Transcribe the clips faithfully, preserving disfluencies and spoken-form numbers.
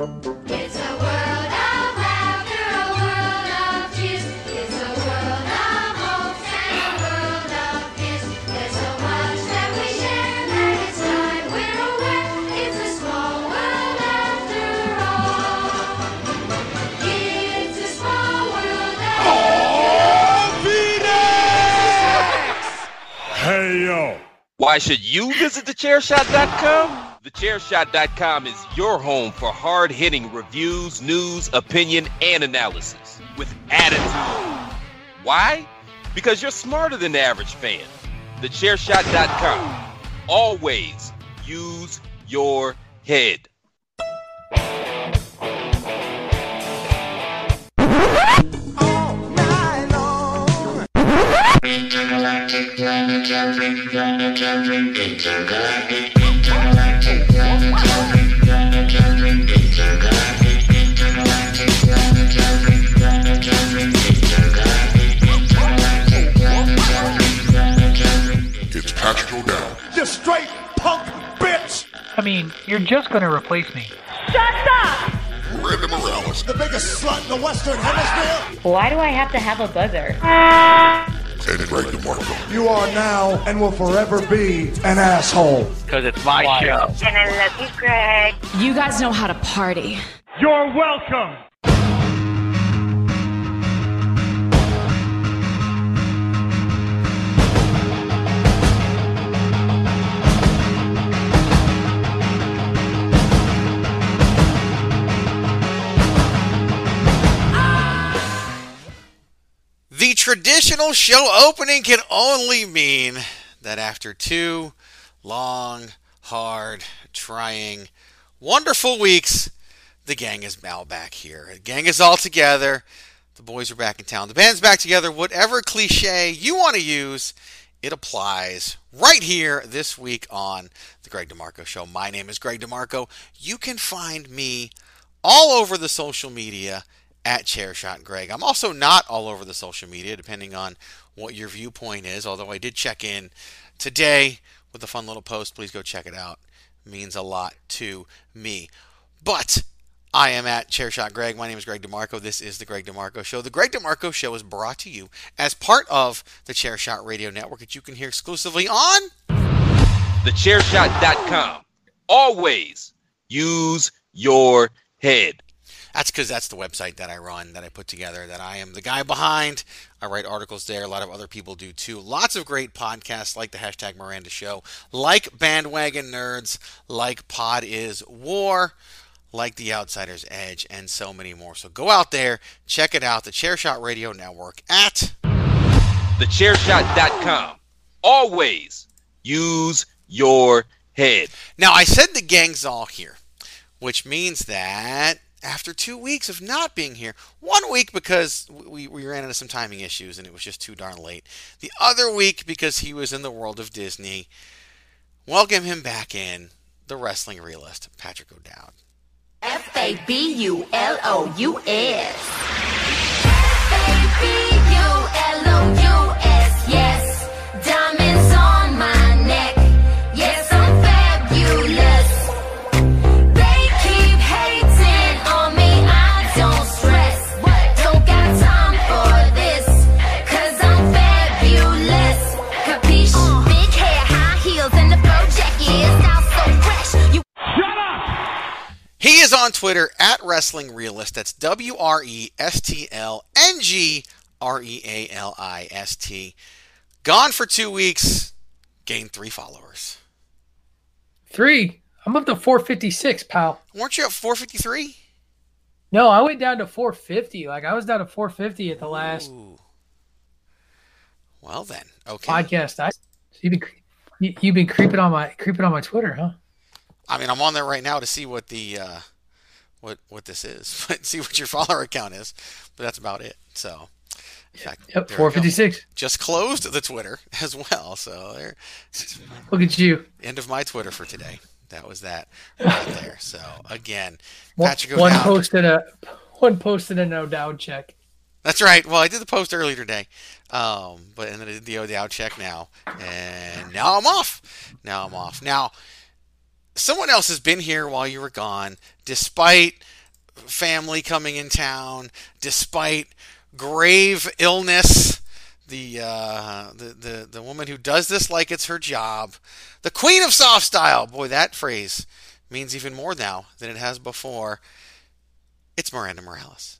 It's a world of laughter, a world of cheers. It's a world of hopes and a world of fears. There's so much that we share that it's time we're aware. It's a small world after all. It's a small world after all. Hey, yo. Why should you visit the chair shot dot com? the chair shot dot com is your home for hard-hitting reviews, news, opinion, and analysis with attitude. Why? Because you're smarter than the average fan. the chair shot dot com. Always use your head. Intergalactic planetary, planetary, intergalactic, intergalactic, planetary, planetary, intergalactic, intergalactic, planetary, planetary, intergalactic, intergalactic, planetary, planetary. It's Patrick O'Dowd. You straight punk bitch! I mean, you're just gonna replace me. Randy Morales. The biggest slut in the Western Hemisphere! Why do I have to have a buzzer? And Greg DeMarco. You are now and will forever be an asshole. Because it's my show. And I love you, Greg. You guys know how to party. You're welcome. The traditional show opening can only mean that after two long, hard, trying, wonderful weeks, the gang is now back here. The gang is all together. The boys are back in town. The band's back together. Whatever cliche you want to use, it applies right here this week on The Greg DeMarco Show. My name is Greg DeMarco. You can find me all over the social media at Chairshot Greg. I'm also not all over the social media, depending on what your viewpoint is, although I did check in today with a fun little post. Please go check it out. It means a lot to me. But I am at Chairshot Greg. My name is Greg DeMarco. This is The Greg DeMarco Show. The Greg DeMarco Show is brought to you as part of the Chairshot Radio Network that you can hear exclusively on the chair shot dot com. Always use your head. That's because that's the website that I run, that I put together, that I am the guy behind. I write articles there. A lot of other people do too. Lots of great podcasts like the Hashtag Miranda Show, like Bandwagon Nerds, like Pod is War, like The Outsider's Edge, and so many more. So go out there, check it out, the Chairshot Radio Network at the chair shot dot com. Always use your head. Now, I said the gang's all here, which means that after two weeks of not being here, one week because we, we ran into some timing issues and it was just too darn late. The other week because he was in the world of Disney. Welcome him back in, the wrestling realist, Patrick O'Dowd. F A B U L O U S. F A B U L O U S, yes. Diamonds on my neck. Yes, I'm fabulous. They keep hating on me, I don't stress. Don't got time for this, cause I'm fabulous. Capiche? Big hair, high heels, and the fur jacket. Style so fresh. You He is on Twitter at Wrestling Realist. That's W R E S T L N G R E A L I S T. Gone for two weeks, gained three followers. Three. I'm up to four fifty-six, pal. Weren't you at four fifty-three? No, I went down to four fifty. Like, I was down to four fifty at the last Ooh. Well then, okay. podcast. I you've been you- you've been creeping on my creeping on my Twitter, huh? I mean, I'm on there right now to see what the uh, what what this is, but see what your follower count is. But that's about it. So, in fact, Yep, there we go. four fifty-six. Just closed the Twitter as well. So there, Look at you. end of my Twitter for today. That was that right there. So again, One, Patrick one O'Dowd. posted a one posted a no doubt check. That's right. Well, I did the post earlier today, um, but and then I did the O'Dowd check now, and now I'm off. Now I'm off. Now, someone else has been here while you were gone, despite family coming in town, despite grave illness. The, uh, the the the woman who does this like it's her job, the queen of soft style. Boy, that phrase means even more now than it has before. It's Miranda Morales.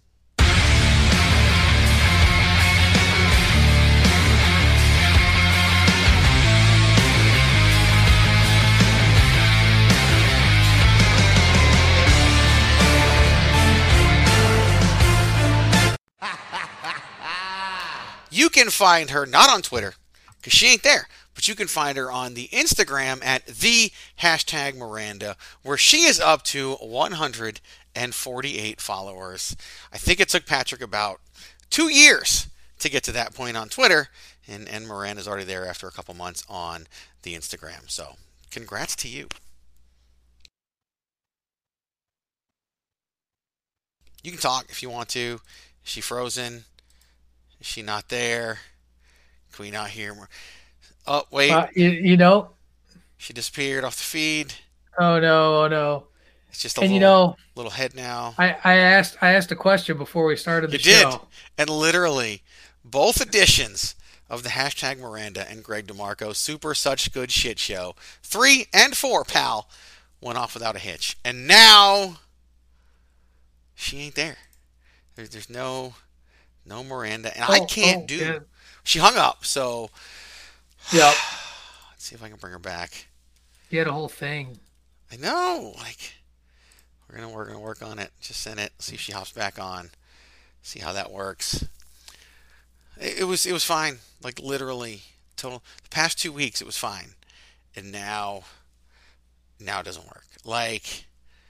You can find her not on Twitter, because she ain't there, but you can find her on the Instagram at the hashtag Miranda, where she is up to one hundred forty-eight followers. I think it took Patrick about two years to get to that point on Twitter, and, and Miranda's already there after a couple months on the Instagram. So congrats to you. You can talk if you want to. Is she frozen? Is she not there? Can we not hear more? Oh, wait. Uh, you, you know? She disappeared off the feed. Oh, no. Oh, no. It's just a and little, you know, little head now. I, I asked I asked a question before we started the you show. did. And literally, both editions of the hashtag Miranda and Greg DeMarco Super Such Good Shit Show, three and four, pal, went off without a hitch. And now, she ain't there. There there's no... No Miranda, and oh, I can't oh, do. Yeah. She hung up, so. Yep. Let's see if I can bring her back. You had a whole thing. I know, like we're gonna we're gonna work on it. Just send it. See if she hops back on. See how that works. It, it was it was fine. Like literally, total. The past two weeks it was fine, and now, now it doesn't work. Like,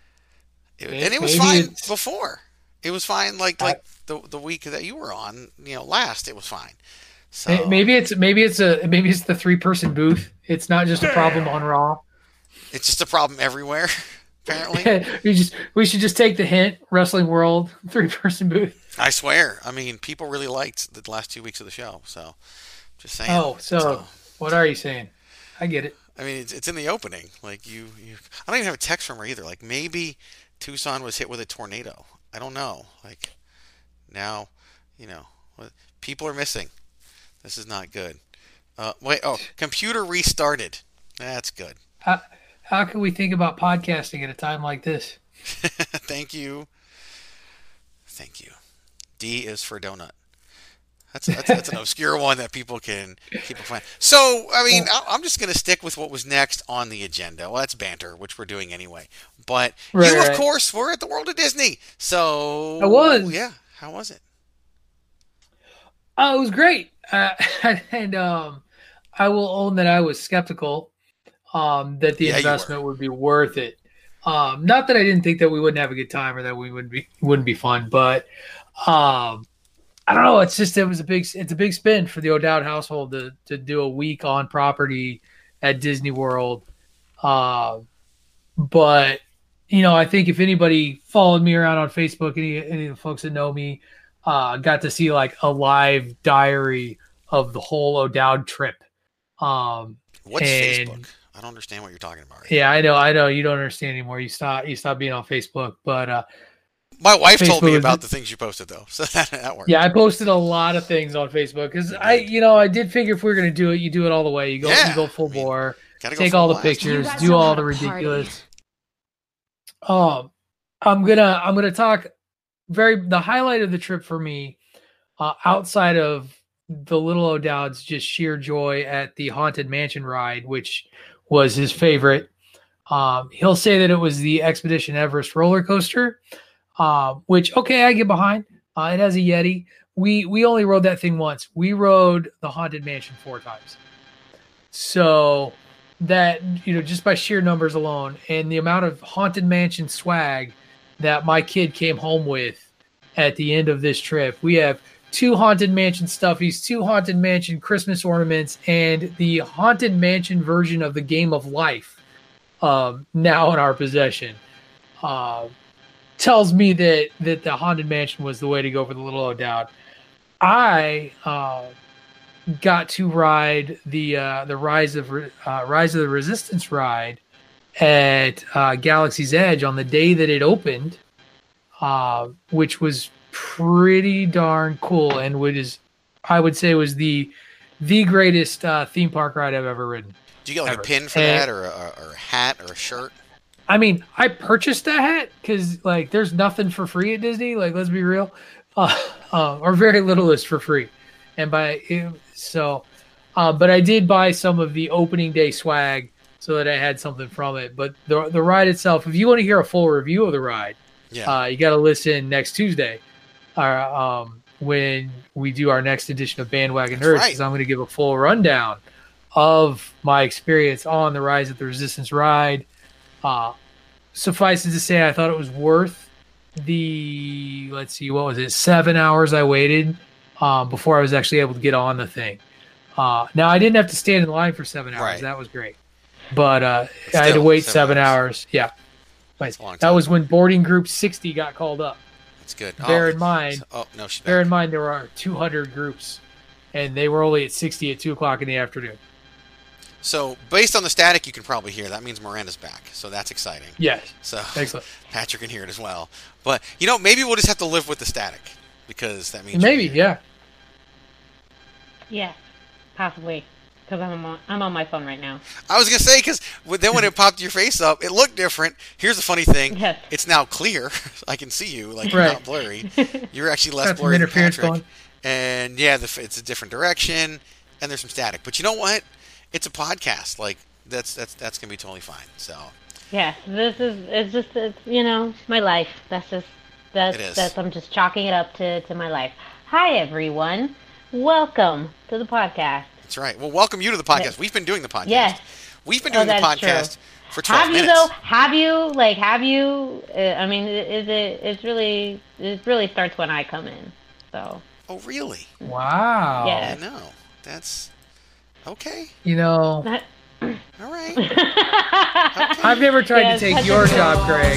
it, Maybe, and it was fine it's... before. It was fine. Like I... like. The the week that you were on, you know, last it was fine. So maybe it's maybe it's a maybe it's the three person booth. It's not just a problem on Raw. It's just a problem everywhere. Apparently, we just we should just take the hint. Wrestling World three person booth. I swear. I mean, people really liked the last two weeks of the show. So, just saying. Oh, so, so what are you saying? I get it. I mean, it's, it's in the opening. Like you, you, I don't even have a text from her either. Like maybe Tucson was hit with a tornado. I don't know. Like. Now, you know, people are missing. This is not good. Uh, wait, oh, computer restarted. That's good. How, how can we think about podcasting at a time like this? Thank you. Thank you. D is for donut. That's that's, that's an obscure one that people can keep a fan. So, I mean, I'm just going to stick with what was next on the agenda. Well, that's banter, which we're doing anyway. But right, you, of right. course, were at the World of Disney. So, I was. Yeah. How was it? Oh, it was great. Uh, and um, I will own that I was skeptical um, that the yeah, investment would be worth it. Um, not that I didn't think that we wouldn't have a good time or that we wouldn't be wouldn't be fun, but um, I don't know. It's just it was a big it's a big spin for the O'Dowd household to to do a week on property at Disney World. Uh, but you know, I think if anybody followed me around on Facebook, any any of the folks that know me, uh, got to see like a live diary of the whole O'Dowd trip. Um, What's and, Facebook? I don't understand what you're talking about. Yeah, I know, I know. You don't understand anymore. You stop, you stop being on Facebook. But uh, my wife Facebook told me about is, the things you posted, though, so that that worked. Yeah, I posted a lot of things on Facebook because I, you know, I did figure if we were going to do it, you do it all the way. You go, yeah, you go full I mean, go bore, take full all the blast. pictures, do all the ridiculous. Um, I'm gonna, I'm gonna talk very the highlight of the trip for me, uh, outside of the little O'Dowd's just sheer joy at the Haunted Mansion ride, which was his favorite. Um, he'll say that it was the Expedition Everest roller coaster, uh, which, okay, I get behind. Uh, it has a Yeti. We we only rode that thing once. We rode the Haunted Mansion four times. So that, you know, just by sheer numbers alone and the amount of Haunted Mansion swag that my kid came home with at the end of this trip, we have two Haunted Mansion stuffies, two Haunted Mansion Christmas ornaments, and the Haunted Mansion version of the Game of Life um, now in our possession. Uh, tells me that that the Haunted Mansion was the way to go for the little O'Dowd. I uh, got to ride the uh, the Rise of uh, Rise of the Resistance ride at uh, Galaxy's Edge on the day that it opened. uh, which was pretty darn cool, and which is, I would say, was the the greatest uh, theme park ride I've ever ridden. Do you get like ever. a pin for and, that, or a, or a hat, or a shirt? I mean, I purchased a hat because like there's nothing for free at Disney. Like, let's be real, uh, uh, or very little is for free, and by so, uh, but I did buy some of the opening day swag so that I had something from it. But the the ride itself, if you want to hear a full review of the ride, yeah, uh, you got to listen next Tuesday, or um, when we do our next edition of Bandwagon Nerds, because right. I'm going to give a full rundown of my experience on the Rise of the Resistance ride. Uh, suffice it to say, I thought it was worth the, let's see, what was it, seven hours I waited um, before I was actually able to get on the thing. Uh, now, I didn't have to stand in line for seven hours. Right. That was great. But uh, Still, I had to wait seven, seven hours. hours. Yeah. That was when boarding group sixty got called up. That's good. Bear oh, in mind, oh, no, she's bear back. in mind there are two hundred groups, and they were only at sixty at two o'clock in the afternoon. So, based on the static you can probably hear, that means Miranda's back. So that's exciting. Yes. So excellent. Patrick can hear it as well. But, you know, maybe we'll just have to live with the static, because that means... Maybe, yeah. Yeah, possibly. Because I'm on, I'm on my phone right now. I was going to say, because then when it popped your face up, it looked different. Here's the funny thing. Yes. It's now clear. I can see you. Like, you're right. not blurry. You're actually less Got some blurry than interference Patrick. going. And, yeah, the, it's a different direction, and there's some static. But you know what? It's a podcast. Like, that's that's that's going to be totally fine. So... Yes, this is, it's just, it's, you know, my life. That's just, that's, It is. that's, I'm just chalking it up to, to my life. Hi, everyone. Welcome to the podcast. That's right. Well, welcome you to the podcast. Yes. We've been doing the podcast. Yes. We've been Oh, doing the that's podcast true. for twelve Have you, minutes. though? Have you, like, have you, uh, I mean, is it, it's really, it really starts when I come in, so. Oh, really? Wow. Yeah. I know. That's okay. You know, That, All right. I've never tried Yes, to take Patrick your Wilson. job, Greg.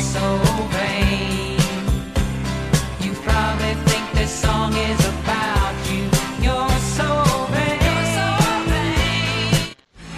You probably think this song is about you. You're so vain.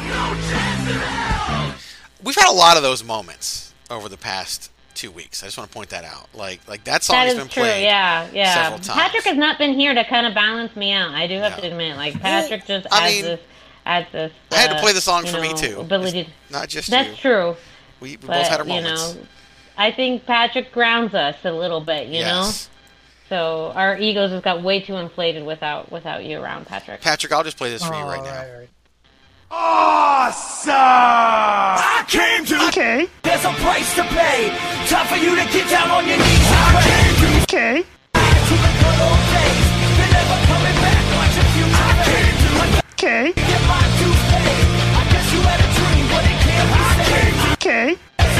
We've had a lot of those moments over the past two weeks. I just want to point that out. Like, like that song That has is been true, played yeah, yeah. several times. Patrick has not been here to kind of balance me out. I do have No. to admit, like Patrick just I adds mean, this, adds this. I had to uh, play the song you for me, know, too. Ability. It's not just That's you. true. We, we But, both had our you moments. know, I think Patrick grounds us a little bit. You know, yes. so our egos have got way too inflated without without you around, Patrick. Patrick, I'll just play this for you Oh, right now. right, right. Awesome! I came to. Okay. There's a price to pay. Time for you to get down on your knees and pray. Okay. To the good old days. They're never coming back. Watch your future fade. Okay. Get my dues paid. I guess you had a dream, but it can't be saved. Okay.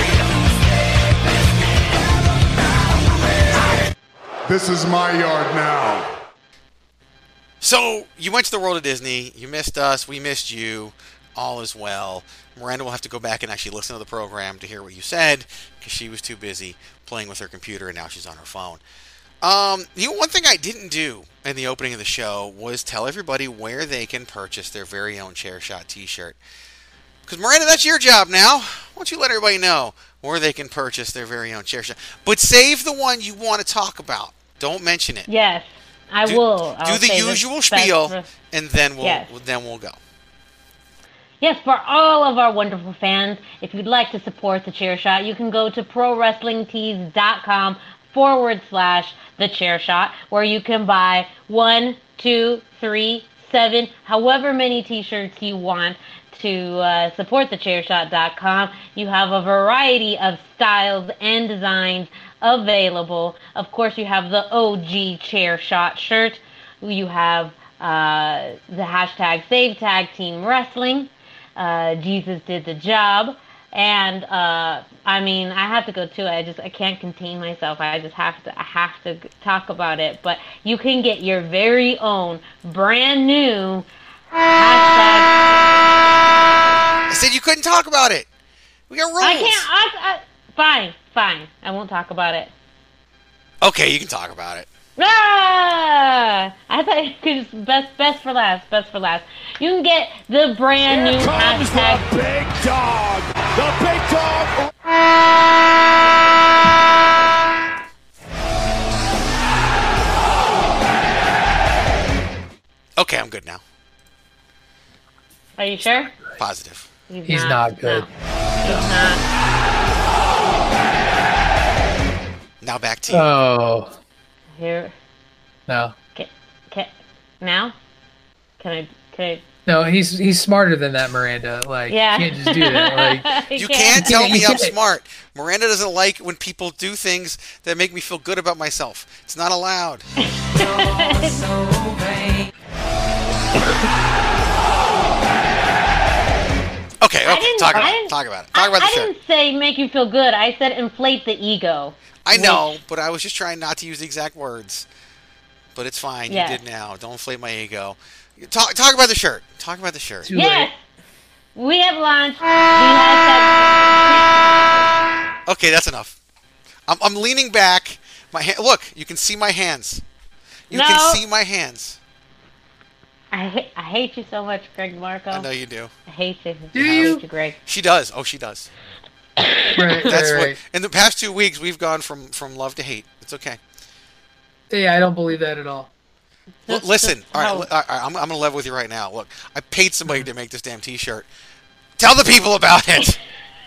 This is my yard now. So, you went to the World of Disney. You missed us. We missed you. All is well. Miranda will have to go back and actually listen to the program to hear what you said, because she was too busy playing with her computer, and now she's on her phone. Um, you know, one thing I didn't do in the opening of the show was tell everybody where they can purchase their very own Chairshot t-shirt. Because, Miranda, that's your job now. Why don't you let everybody know where they can purchase their very own Chairshot? But save the one you want to talk about. Don't mention it. Yes, I do, will. Do I'll the say this usual best spiel, for- and then we'll Yes. then we'll go. Yes, for all of our wonderful fans, if you'd like to support the Chair Shot, you can go to prowrestlingtees.com forward slash the Chair Shot, where you can buy one, two, three, seven, however many t-shirts you want to uh, support the chair shot dot com. You have a variety of styles and designs available. Of course, you have the O G Chair Shot shirt. You have uh, the hashtag Save Tag Team Wrestling. Uh, Jesus did the job. And uh, I mean, I have to go to it. I just I can't contain myself. I just have to I have to talk about it. But you can get your very own brand new hashtag. I said you couldn't talk about it. We got rules. I can't. I, I, fine, fine. I won't talk about it. Okay, you can talk about it. Ah! I thought you could just best best for last. Best for last. You can get the brand new hashtag. The big dog. The big dog. Okay, I'm good now. Are you sure? Positive. He's, He's not good. No. He's not. Now back to you. Oh Here. no, Can, can, now? Can I? Can I? no, he's he's smarter than that, Miranda. Like, Yeah. you can't just do that. Like, You can't tell You me I'm can't. smart. Miranda doesn't like when people do things that make me feel good about myself. It's not allowed. You're so vain. Okay, I okay, didn't- talk I about it. didn't- Talk about it. Talk I, about the I shirt. didn't say make you feel good. I said inflate the ego. I know, but I was just trying not to use the exact words. But it's fine. Yes. You did now. Don't inflate my ego. Talk talk about the shirt. Talk about the shirt. too Yes. late. We have launched the hashtag. Okay, that's enough. I'm, I'm leaning back. My ha- look, you can see my hands. You No. can see my hands. I, ha- I hate you so much, Greg Marco. I know you do. I hate you. Do I you? hate you, Greg. She does. Oh, she does. Right, That's right, what. right. In the past two weeks, we've gone from from love to hate. It's okay. Yeah, I don't believe that at all. Look, Just- listen. just All right, how- li- all right, I'm, I'm gonna level with you right now. Look, I paid somebody to make this damn T-shirt. Tell the people about it.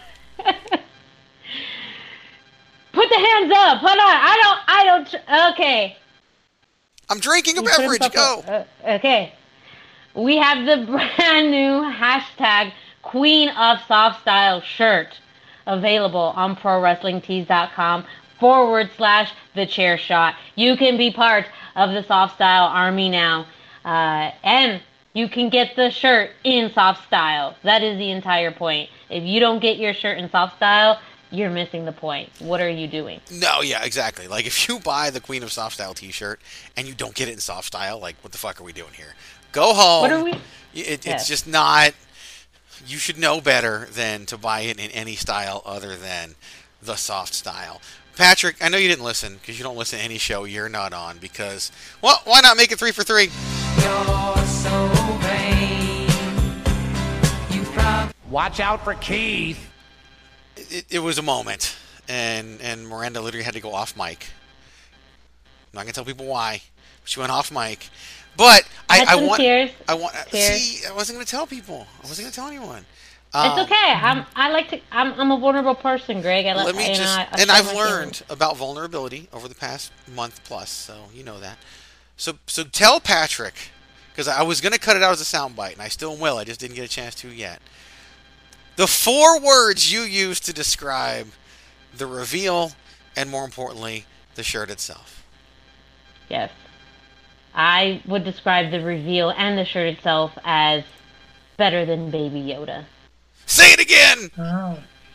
Put the hands up. Hold on. I don't. I don't. tr- Okay. I'm drinking a You put beverage. himself Go. up. Uh, okay. We have the brand new hashtag Queen of Soft Style shirt available on ProWrestlingTees.com forward slash the chair shot. You can be part of the Soft Style army now. Uh, and you can get the shirt in soft style. That is the entire point. If you don't get your shirt in soft style, you're missing the point. What are you doing? No, yeah, exactly. Like if you buy the Queen of Soft Style T-shirt and you don't get it in soft style, like what the fuck are we doing here? Go home. What are we? It, Yes. It's just not. You should know better than to buy it in any style other than the soft style. Patrick, I know you didn't listen because you don't listen to any show you're not on because, well, why not make it three for three? You're so vain. You prob- Watch out for Keith. It, it was a moment, and and Miranda literally had to go off mic. I'm not gonna tell people why. She went off mic, but I, Had I some want. tears. I want. Tears. See, I wasn't gonna tell people. I wasn't gonna tell anyone. Um, It's okay. I'm. I like to. I'm. I'm a vulnerable person, Greg. I, Let me you just, know, I, I and show I've my learned feelings. about vulnerability over the past month plus, so you know that. So, so tell Patrick, because I was going to cut it out as a soundbite, and I still will. I just didn't get a chance to yet. The four words you used to describe the reveal, and more importantly, the shirt itself. Yes. I would describe the reveal and the shirt itself as better than Baby Yoda. Say it again. Oh.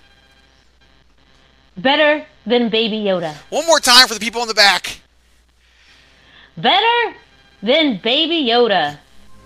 Better than Baby Yoda. One more time for the people in the back. Better than Baby Yoda.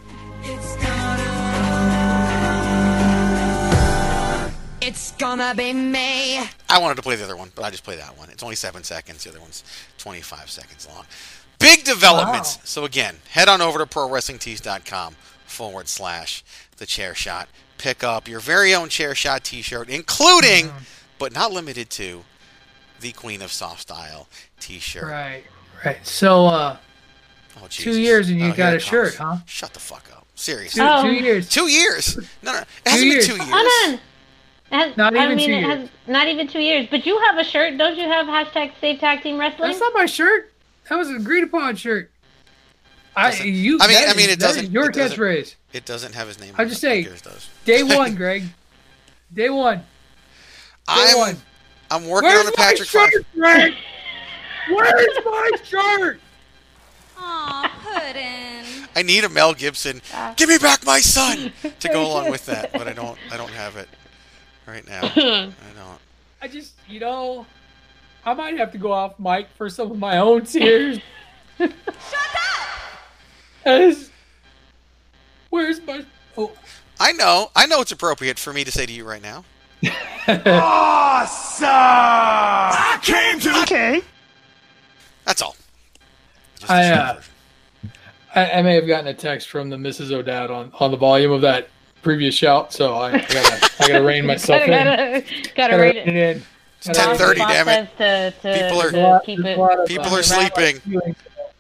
It's gonna be me. I wanted to play the other one, but I just play that one. It's only seven seconds. The other one's twenty-five seconds long. Big developments. Wow. So again, head on over to ProWrestlingTees.com forward slash the chair shot. Pick up your very own chair shot t-shirt, including, Mm-hmm. but not limited to, the Queen of Soft Style t-shirt. Right, right. So, uh, Oh, two Jesus. years and you Oh, here got it a shirt, comes. huh? Shut the fuck up. Seriously. Two, Oh. two years. Two years. No, no. It hasn't years. been two years. Hold on. It has- Not I even mean, two it years. has not even two years. But you have a shirt. Don't you have hashtag Save Tag Team Wrestling? That's not my shirt. That was an agreed upon shirt. I Doesn't- you. I mean, that I mean, is- it that is doesn't- your it doesn't- catchphrase. It doesn't have his name I'll on just it, say, like yours does. Day one, Greg. Day one. Day I'm, one. I'm working Where's on the my Patrick shirt, Five. Greg? Where's my shirt? Aw, Puddin'. I need a Mel Gibson. Give me back my son to go along with that, but I don't. I don't have it right now. I don't. I just, you know, I might have to go off mic for some of my own tears. Shut up! As, where's my? Oh, I know. I know it's appropriate for me to say to you right now. Awesome! I came to. okay. That's all. Just a I, short uh, version. I, I may have gotten a text from the Missus O'Dowd on, on the volume of that previous shout, so I, I gotta I gotta rein myself gotta, in. gotta, gotta Gotta rein rein it. it in. It's ten thirty, damn it. To, to, People are- to keep There's it. a lot of, People uh, are sleeping. feelings.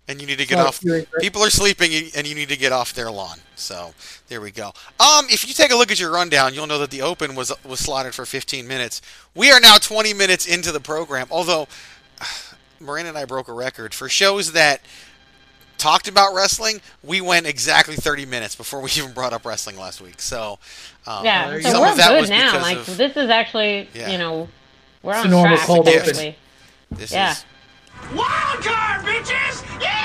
and you need to get Oh, off. you're right. People are sleeping, and you need to get off their lawn. So there we go. Um, if you take a look at your rundown, you'll know that the Open was was slotted for fifteen minutes. We are now twenty minutes into the program. Although Miranda and I broke a record for shows that talked about wrestling. We went exactly thirty minutes before we even brought up wrestling last week. So um, Yeah, some so we're of that good was now. because Like of- this is actually, Yeah. you know, we're It's on a normal track. cold open. basically. This Yeah. is Wild card, bitches!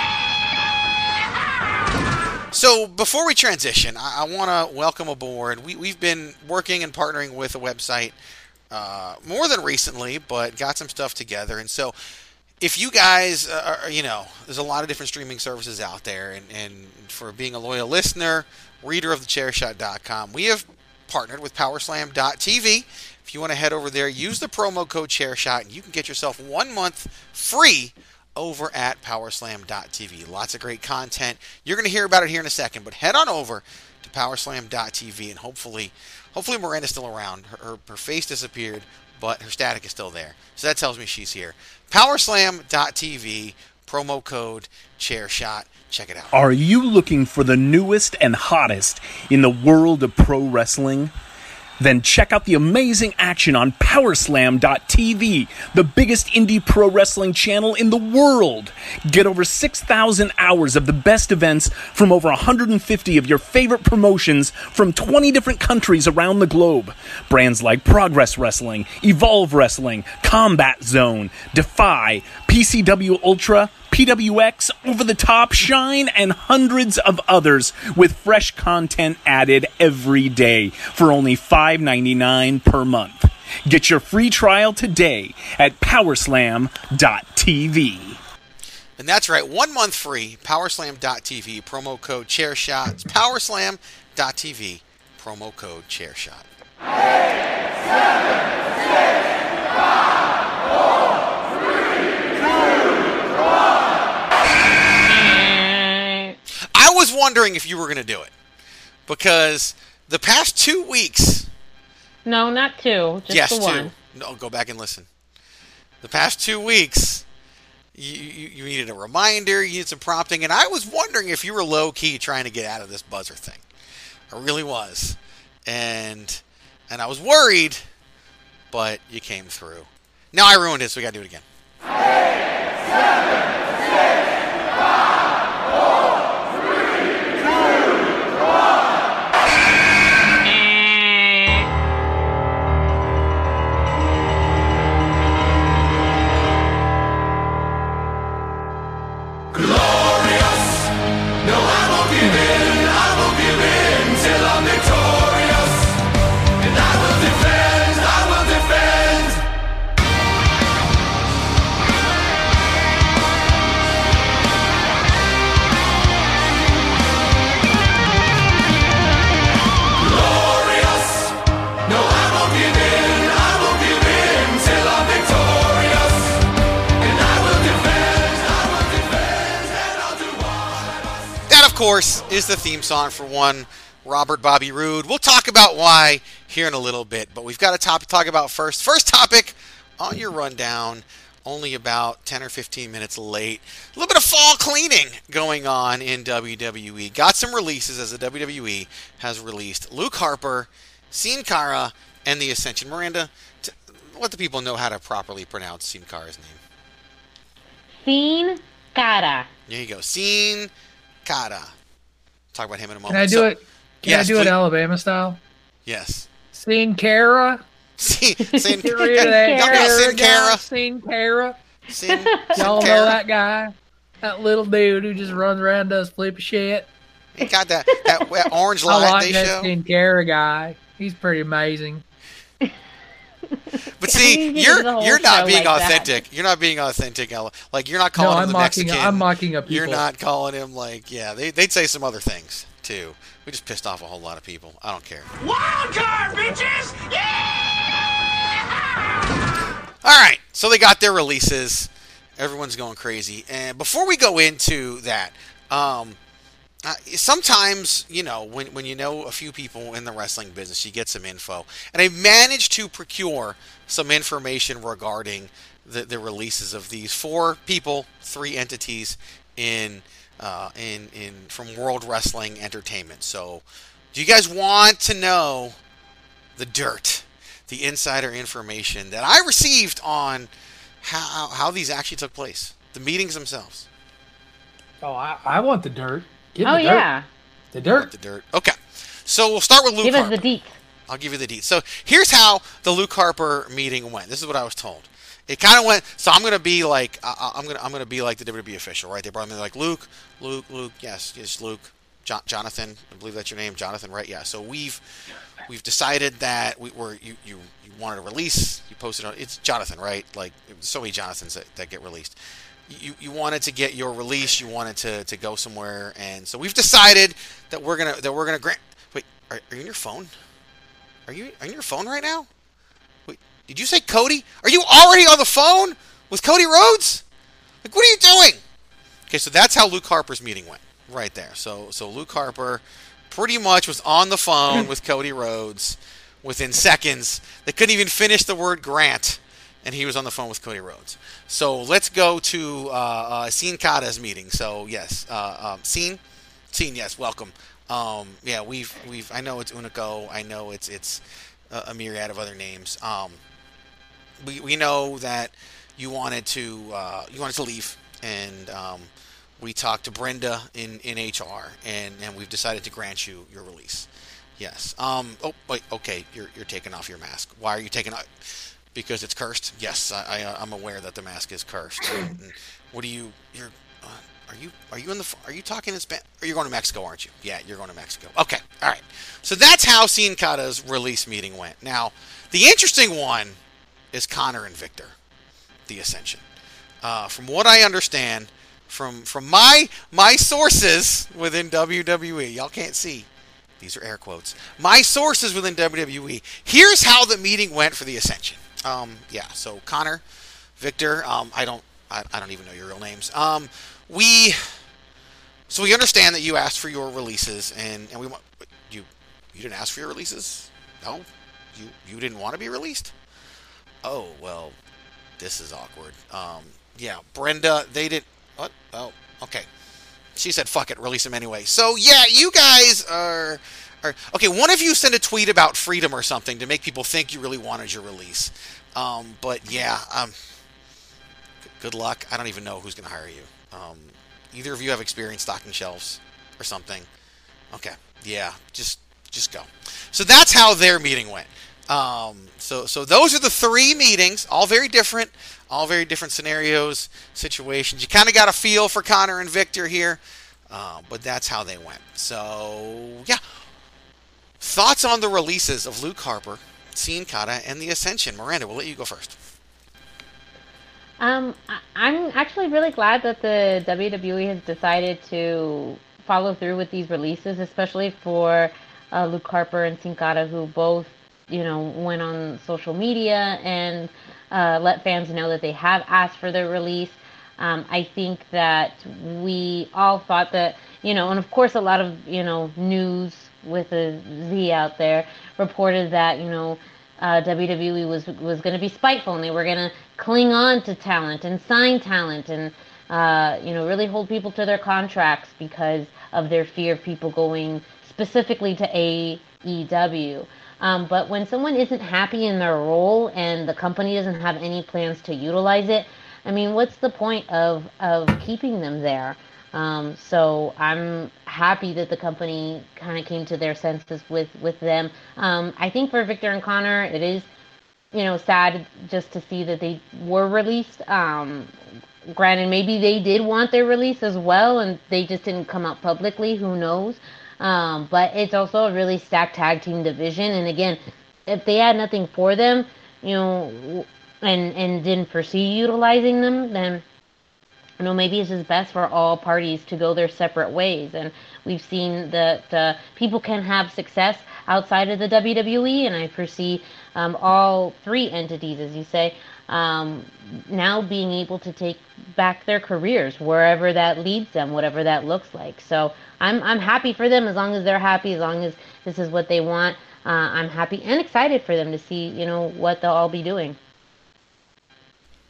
So before we transition, I, I want to welcome aboard. We, we've been working and partnering with a website uh, more than recently, but got some stuff together. And so if you guys, uh, are, you know, there's a lot of different streaming services out there. And, and for being a loyal listener, reader of the chair shot dot com, we have partnered with power slam dot t v. If you want to head over there, use the promo code ChairShot, and you can get yourself one month free over at power slam dot t v. Lots of great content. You're going to hear about it here in a second, but head on over to power slam dot t v, and hopefully, hopefully Miranda's still around. Her, her, her face disappeared, but her static is still there. So that tells me she's here. power slam dot t v, promo code ChairShot. Check it out. Are you looking for the newest and hottest in the world of pro wrestling? Then check out the amazing action on power slam dot t v, the biggest indie pro wrestling channel in the world. Get over six thousand hours of the best events from over one hundred fifty of your favorite promotions from twenty different countries around the globe. Brands like Progress Wrestling, Evolve Wrestling, Combat Zone, Defy, P C W Ultra, P W X, Over the Top, Shine, and hundreds of others with fresh content added every day for only five ninety-nine per month. Get your free trial today at power slam dot t v. And that's right, one month free, power slam dot t v, promo code ChairShot. It's power slam dot t v, promo code ChairShot. Eight, seven, six, five, four, three, two, one. I was wondering if you were going to do it, because the past two weeks... No, not two. Just yes, the two. one. No, go back and listen. The past two weeks, you, you, you needed a reminder, you needed some prompting, and I was wondering if you were low-key trying to get out of this buzzer thing. I really was. And and I was worried, but you came through. Now I ruined it, so we got to do it again. Eight, seven, six, five, four, three, two, one. Glorious! No, I won't give in, I won't give in till I'm victorious. And I will defend, I will defend. Glorious! No, I won't give in, I won't give in till I'm victorious. And I will defend, I will defend, and I'll do what I must. That, of course, is the theme song for one Robert Bobby Roode. We'll talk about why here in a little bit, but we've got a topic to talk about first. First topic on your rundown, only about ten or fifteen minutes late. A little bit of fall cleaning going on in W W E. Got some releases as the W W E has released Luke Harper, Sin Cara, and The Ascension. Miranda, t- let the people know how to properly pronounce Sin Cara's name. Sin Cara. There you go. Sin Cara. Talk about him in a moment. Can I do So- it? Can Yes, I do it please. Alabama style? Yes. Sin Cara. Sin, Sin, Get rid of that Talk about Sin guy, Cara. Sin Cara. Sin, Y'all Sin know Cara. that guy? That little dude who just runs around and does flip shit. He got that, that, that orange I light like they that show. Sin Cara guy. He's pretty amazing. But see, He did you're the whole you're not show being like that. authentic. You're not being authentic, Ella. Like you're not No, calling him I'm the mocking. Mexican. I'm mocking up people. You're not calling him like yeah. They they'd say some other things too. We just pissed off a whole lot of people. I don't care. Wild card, bitches! Yeah! All right, so they got their releases. Everyone's going crazy. And before we go into that, um, uh, sometimes, you know, when, when you know a few people in the wrestling business, you get some info. And I managed to procure some information regarding the, the releases of these four people, three entities in uh, in in from World Wrestling Entertainment. So, do you guys want to know the dirt, the insider information that I received on how how these actually took place, the meetings themselves? Oh, I, I want the dirt. Give oh the dirt. yeah, the dirt. The dirt. Okay, so we'll start with Luke. Give Harper. us the deets. I'll give you the deets. So here's how the Luke Harper meeting went. This is what I was told. It kind of went. So I'm gonna be like uh, I'm gonna I'm gonna be like the W W E official, right? They brought me like Luke, Luke, Luke. Yes, yes, Luke. Jo- Jonathan, I believe that's your name, Jonathan, right? Yeah. So we've we've decided that we were you, you you wanted a release. You posted on it's Jonathan, right? Like so many Jonathans that, that get released. You you wanted to get your release. You wanted to, to go somewhere, and so we've decided that we're gonna that we're gonna grant. Wait, are, are you on your phone? Are you on your phone right now? Wait, did you say Cody? Are you already on the phone with Cody Rhodes? Like, what are you doing? Okay, so that's how Luke Harper's meeting went, right there. So, so Luke Harper pretty much was on the phone with Cody Rhodes within seconds. They couldn't even finish the word Grant, and he was on the phone with Cody Rhodes. So let's go to uh, uh, Sin Cada's meeting. So yes, uh, um, Sin, Sin, yes, welcome. Um, yeah, we've we've. I know it's Unico. I know it's it's a, a myriad of other names. Um, we we know that you wanted to uh, you wanted to leave, and um, we talked to Brenda in, in H R, and, and we've decided to grant you your release. Yes. Um. Oh wait. Okay. You're you're taking off your mask. Why are you taking off? Because it's cursed. Yes, I, I I'm aware that the mask is cursed. And, and what do you? You're. Uh, Are you are you in the are you talking in Spanish? Are you going to Mexico, aren't you? Yeah, you're going to Mexico. Okay, all right. So that's how Sin Cada's release meeting went. Now, the interesting one is Connor and Victor, the Ascension. Uh, from what I understand, from from my my sources within W W E, y'all can't see. These are air quotes. My sources within W W E. Here's how the meeting went for the Ascension. Um, yeah. So Connor, Victor. Um, I don't I, I don't even know your real names. Um. We, so we understand that you asked for your releases, and, and we want you. You didn't ask for your releases? No, you you didn't want to be released. Oh well, this is awkward. Um, yeah, Brenda, they did. What? Oh, okay. She said, "Fuck it, release him anyway." So yeah, you guys are are okay. One of you sent a tweet about freedom or something to make people think you really wanted your release. Um, but yeah, um, good luck. I don't even know who's going to hire you. Um, either of you have experience stocking shelves or something. Okay, yeah, just just go. So that's how their meeting went. Um, so so those are the three meetings, all very different, all very different scenarios, situations. You kind of got a feel for Connor and Victor here, uh, but that's how they went. So yeah, thoughts on the releases of Luke Harper, Sin Cara, and the Ascension. Miranda, we'll let you go first. Um, I- I'm actually really glad that the W W E has decided to follow through with these releases, especially for uh, Luke Harper and Sin Cara, who both, you know, went on social media and uh, let fans know that they have asked for their release. Um, I think that we all thought that, you know, and of course a lot of, you know, news with a Z out there reported that, you know, Uh, W W E was was going to be spiteful, and they were going to cling on to talent and sign talent, and uh, you know, really hold people to their contracts because of their fear of people going specifically to A E W. Um, but when someone isn't happy in their role and the company doesn't have any plans to utilize it, I mean, what's the point of of keeping them there? Um, so I'm happy that the company kind of came to their senses with, with them. Um, I think for Victor and Connor, it is, you know, sad just to see that they were released. Um, granted, maybe they did want their release as well, and they just didn't come out publicly. Who knows? Um, but it's also a really stacked tag team division. And again, if they had nothing for them, you know, and, and didn't foresee utilizing them, then you know, maybe it's just best for all parties to go their separate ways. And we've seen that uh, people can have success outside of the W W E, and I foresee um, all three entities, as you say, um, now being able to take back their careers wherever that leads them, whatever that looks like. So I'm I'm happy for them as long as they're happy, as long as this is what they want. Uh, I'm happy and excited for them to see, you know, what they'll all be doing.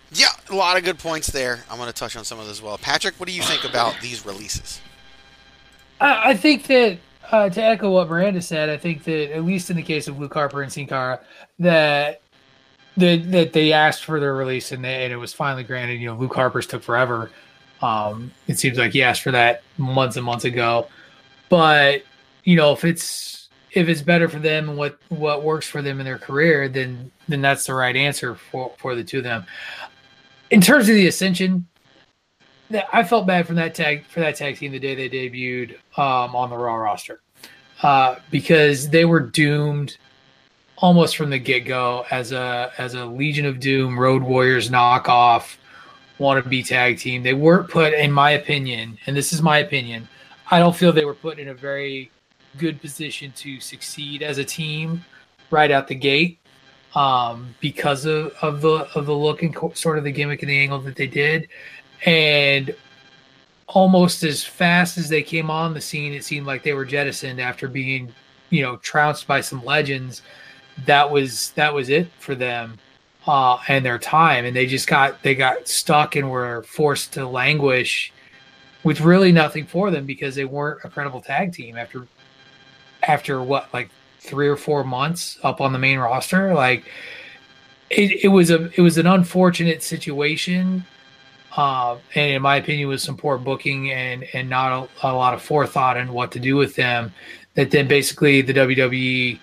Yeah, a lot of good points there. I'm going to touch on some of those as well. Patrick, what do you think about these releases? I, I think that, uh, to echo what Miranda said, I think that, at least in the case of Luke Harper and Sin Cara, that, that, that they asked for their release and, they, and it was finally granted. You know, Luke Harper's took forever. Um, it seems like he asked for that months and months ago. But, you know, if it's if it's better for them and what, what works for them in their career, then then that's the right answer for, for the two of them. In terms of the Ascension, I felt bad for that tag for that tag team the day they debuted um, on the Raw roster, uh, because they were doomed almost from the get-go as a as a Legion of Doom, Road Warriors knockoff, wannabe tag team. They weren't put, in my opinion, and this is my opinion, I don't feel they were put in a very good position to succeed as a team right out the gate, um, because of, of the of the look and co- sort of the gimmick and the angle that they did. And almost as fast as they came on the scene, it seemed like they were jettisoned after being, you know, trounced by some legends. That was that was it for them uh, and their time, and they just got they got stuck and were forced to languish with really nothing for them because they weren't a credible tag team after after what, like three or four months up on the main roster. Like it, it was a it was an unfortunate situation. Uh, and in my opinion, was some poor booking and and not a, a lot of forethought in what to do with them. That then basically the W W E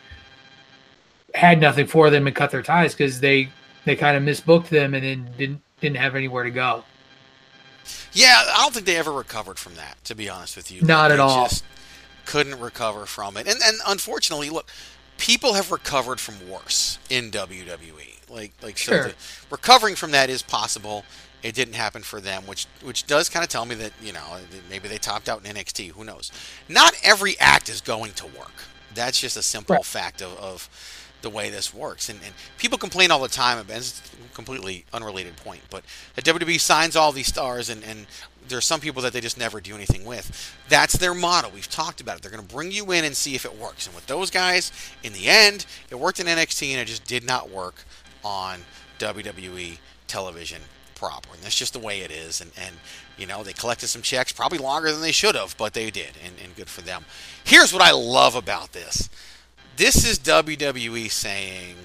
had nothing for them and cut their ties because they they kind of misbooked them and then didn't didn't have anywhere to go. Yeah, I don't think they ever recovered from that, to be honest with you. Not they at all. Just couldn't recover from it, and and unfortunately, look, people have recovered from worse in W W E. Like like Sure. so, the, recovering from that is possible. It didn't happen for them, which which does kind of tell me that, you know, maybe they topped out in N X T. Who knows? Not every act is going to work. That's just a simple Right. fact of, of the way this works. And, and people complain all the time, and it's a completely unrelated point, but the W W E signs all these stars, and, and there's some people that they just never do anything with. That's their motto. We've talked about it. They're going to bring you in and see if it works. And with those guys, in the end, it worked in N X T, and it just did not work on W W E television proper, and that's just the way it is. And, and you know, they collected some checks, probably longer than they should have, but they did, and, and good for them. Here's what I love about this. This is W W E saying,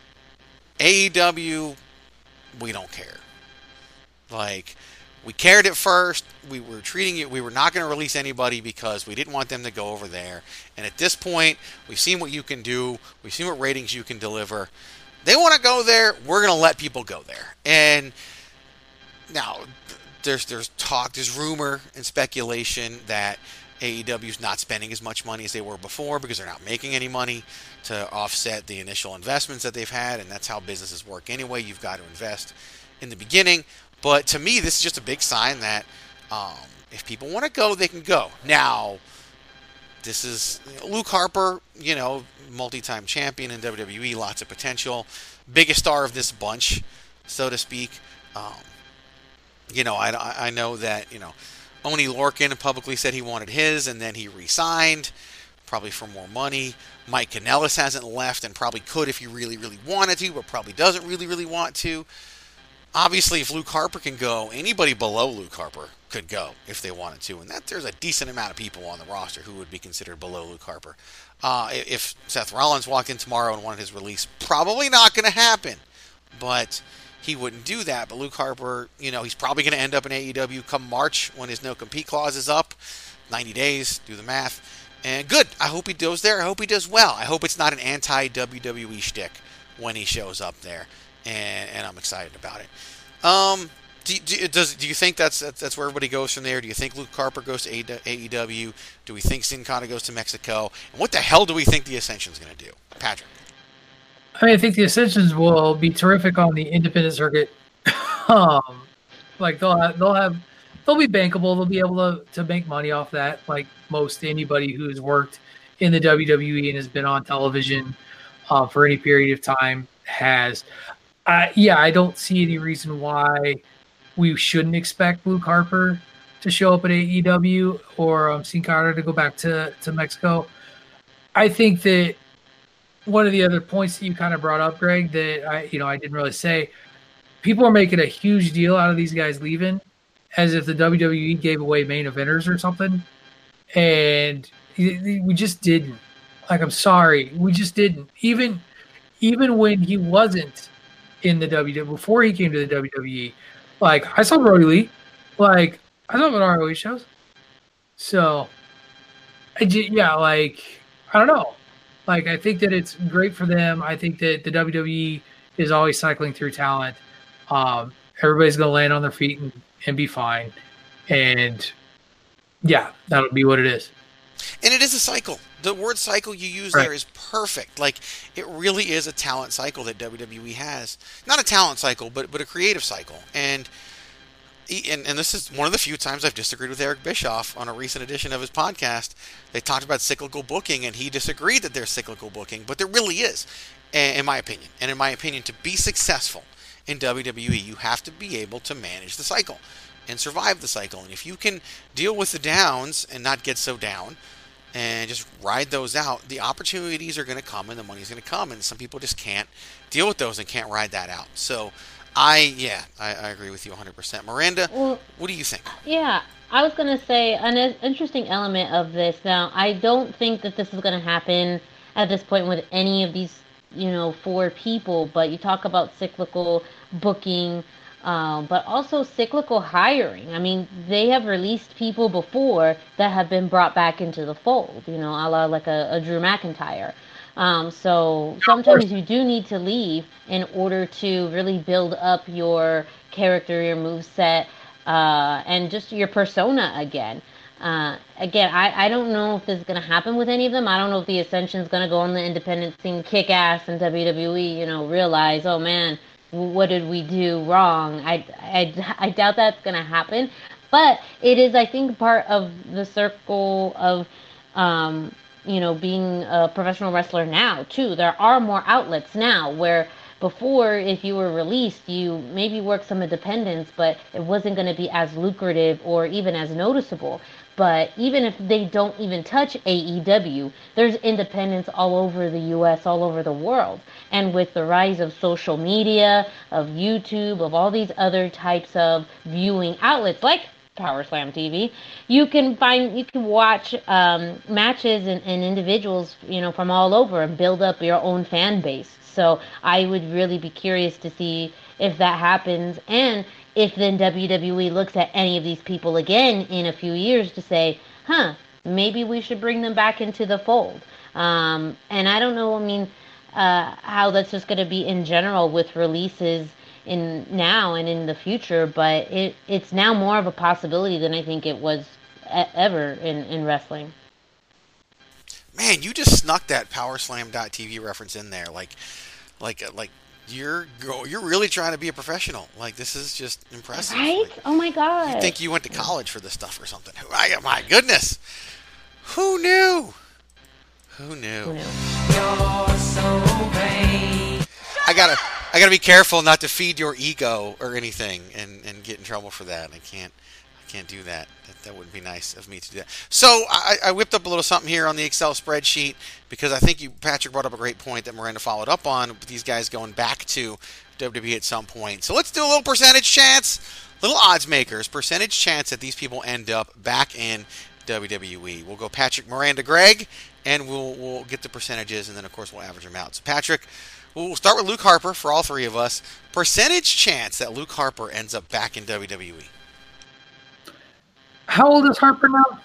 A E W, we don't care. Like, we cared at first. We were treating it. We were not going to release anybody because we didn't want them to go over there. And at this point, we've seen what you can do. We've seen what ratings you can deliver. They want to go there. We're going to let people go there. And now, there's there's talk, there's rumor and speculation that A E W's not spending as much money as they were before because they're not making any money to offset the initial investments that they've had, and that's how businesses work anyway. You've got to invest in the beginning. But to me, this is just a big sign that um, if people want to go, they can go. Now, this is Luke Harper, you know, multi-time champion in W W E, lots of potential, biggest star of this bunch, so to speak. Um, you know, I, I know that, you know, Oney Lorcan publicly said he wanted his, and then he re-signed, probably for more money. Mike Kanellis hasn't left and probably could if he really, really wanted to, but probably doesn't really, really want to. Obviously, if Luke Harper can go, anybody below Luke Harper could go if they wanted to. And that there's a decent amount of people on the roster who would be considered below Luke Harper. Uh, if Seth Rollins walked in tomorrow and wanted his release, probably not going to happen. But he wouldn't do that. But Luke Harper, you know, he's probably going to end up in A E W come March when his no-compete clause is up. ninety days, do the math. And good. I hope he goes there. I hope he does well. I hope it's not an anti-W W E shtick when he shows up there. And, and I'm excited about it. Um, do, do, does, do you think that's, that's that's where everybody goes from there? Do you think Luke Harper goes to A E W? Do we think Sin Cara goes to Mexico? And what the hell do we think the Ascension's going to do? Patrick. I mean, I think the Ascensions will be terrific on the independent circuit. um, like they'll have, they'll have they'll be bankable. They'll be able to, to make money off that, like most anybody who's worked in the W W E and has been on television uh, for any period of time has. Uh, yeah, I don't see any reason why we shouldn't expect Luke Harper to show up at A E W or um, Sin Cara to go back to, to Mexico. I think that one of the other points that you kind of brought up, Greg, that I you know I didn't really say, people are making a huge deal out of these guys leaving, as if the W W E gave away main eventers or something, and we just didn't. Like, I'm sorry, we just didn't. Even even when he wasn't in the W W E, before he came to the W W E, like, I saw Brody Lee, like, I saw him at R O H shows. So, I just, yeah, like, I don't know. Like, I think that it's great for them. I think that the W W E is always cycling through talent. Um, everybody's going to land on their feet and, and be fine. And, yeah, that'll be what it is. And it is a cycle. The word cycle you use Right. there is perfect. Like, it really is a talent cycle that W W E has. Not a talent cycle, but but a creative cycle. And he- and, and this is one of the few times I've disagreed with Eric Bischoff on a recent edition of his podcast. They talked about cyclical booking, and he disagreed that there's cyclical booking, but there really is, a- in my opinion. And in my opinion, to be successful in W W E, you have to be able to manage the cycle and survive the cycle. And if you can deal with the downs and not get so down, and just ride those out, the opportunities are going to come and the money's going to come, and some people just can't deal with those and can't ride that out. So I yeah I, I agree with you one hundred percent. Miranda, Well, what do you think? Yeah, I was going to say an i- interesting element of this. Now, I don't think that this is going to happen at this point with any of these, you know, four people, but you talk about cyclical booking, um, but also cyclical hiring. I mean, they have released people before that have been brought back into the fold, you know, a la like a, a Drew McIntyre. Um, so sometimes you do need to leave in order to really build up your character, your moveset, uh, and just your persona again. Uh, again, I, I don't know if this is going to happen with any of them. I don't know if the Ascension is going to go on the independent scene, kick ass, and W W E, you know, realize, oh man, w- what did we do wrong? I, I, I doubt that's going to happen. But it is, I think, part of the circle of, um, you know, being a professional wrestler now, too. There are more outlets now where before, if you were released, you maybe worked some independents, but it wasn't going to be as lucrative or even as noticeable. But even if they don't even touch A E W, there's independents all over the U S, all over the world. And with the rise of social media, of YouTube, of all these other types of viewing outlets like PowerSlam T V, you can find, you can watch um, matches and, and individuals, you know, from all over and build up your own fan base. So I would really be curious to see if that happens, and if then W W E looks at any of these people again in a few years to say, huh, maybe we should bring them back into the fold. Um, and I don't know, I mean, uh, how that's just going to be in general with releases in now and in the future, but it, it's now more of a possibility than I think it was e- ever in, in wrestling. Man, you just snuck that PowerSlam dot T V reference in there, like, like, like you're go, you're really trying to be a professional. Like, this is just impressive. Right? Like, Oh my god. you think you went to college for this stuff or something? Who- I, my goodness, who knew? Who knew? Who knew? You're so vain. I gotta, I gotta be careful not to feed your ego or anything, and, and get in trouble for that. I can't, I can't do that. That, that wouldn't be nice of me to do that. So I, I whipped up a little something here on the Excel spreadsheet because I think you, Patrick, brought up a great point that Miranda followed up on. With these guys going back to W W E at some point. So let's do a little percentage chance, little odds makers, percentage chance that these people end up back in W W E. We'll go Patrick, Miranda, Greg, and we'll we'll get the percentages, and then of course we'll average them out. So Patrick, we'll start with Luke Harper for all three of us. Percentage chance that Luke Harper ends up back in W W E. How old is Harper now?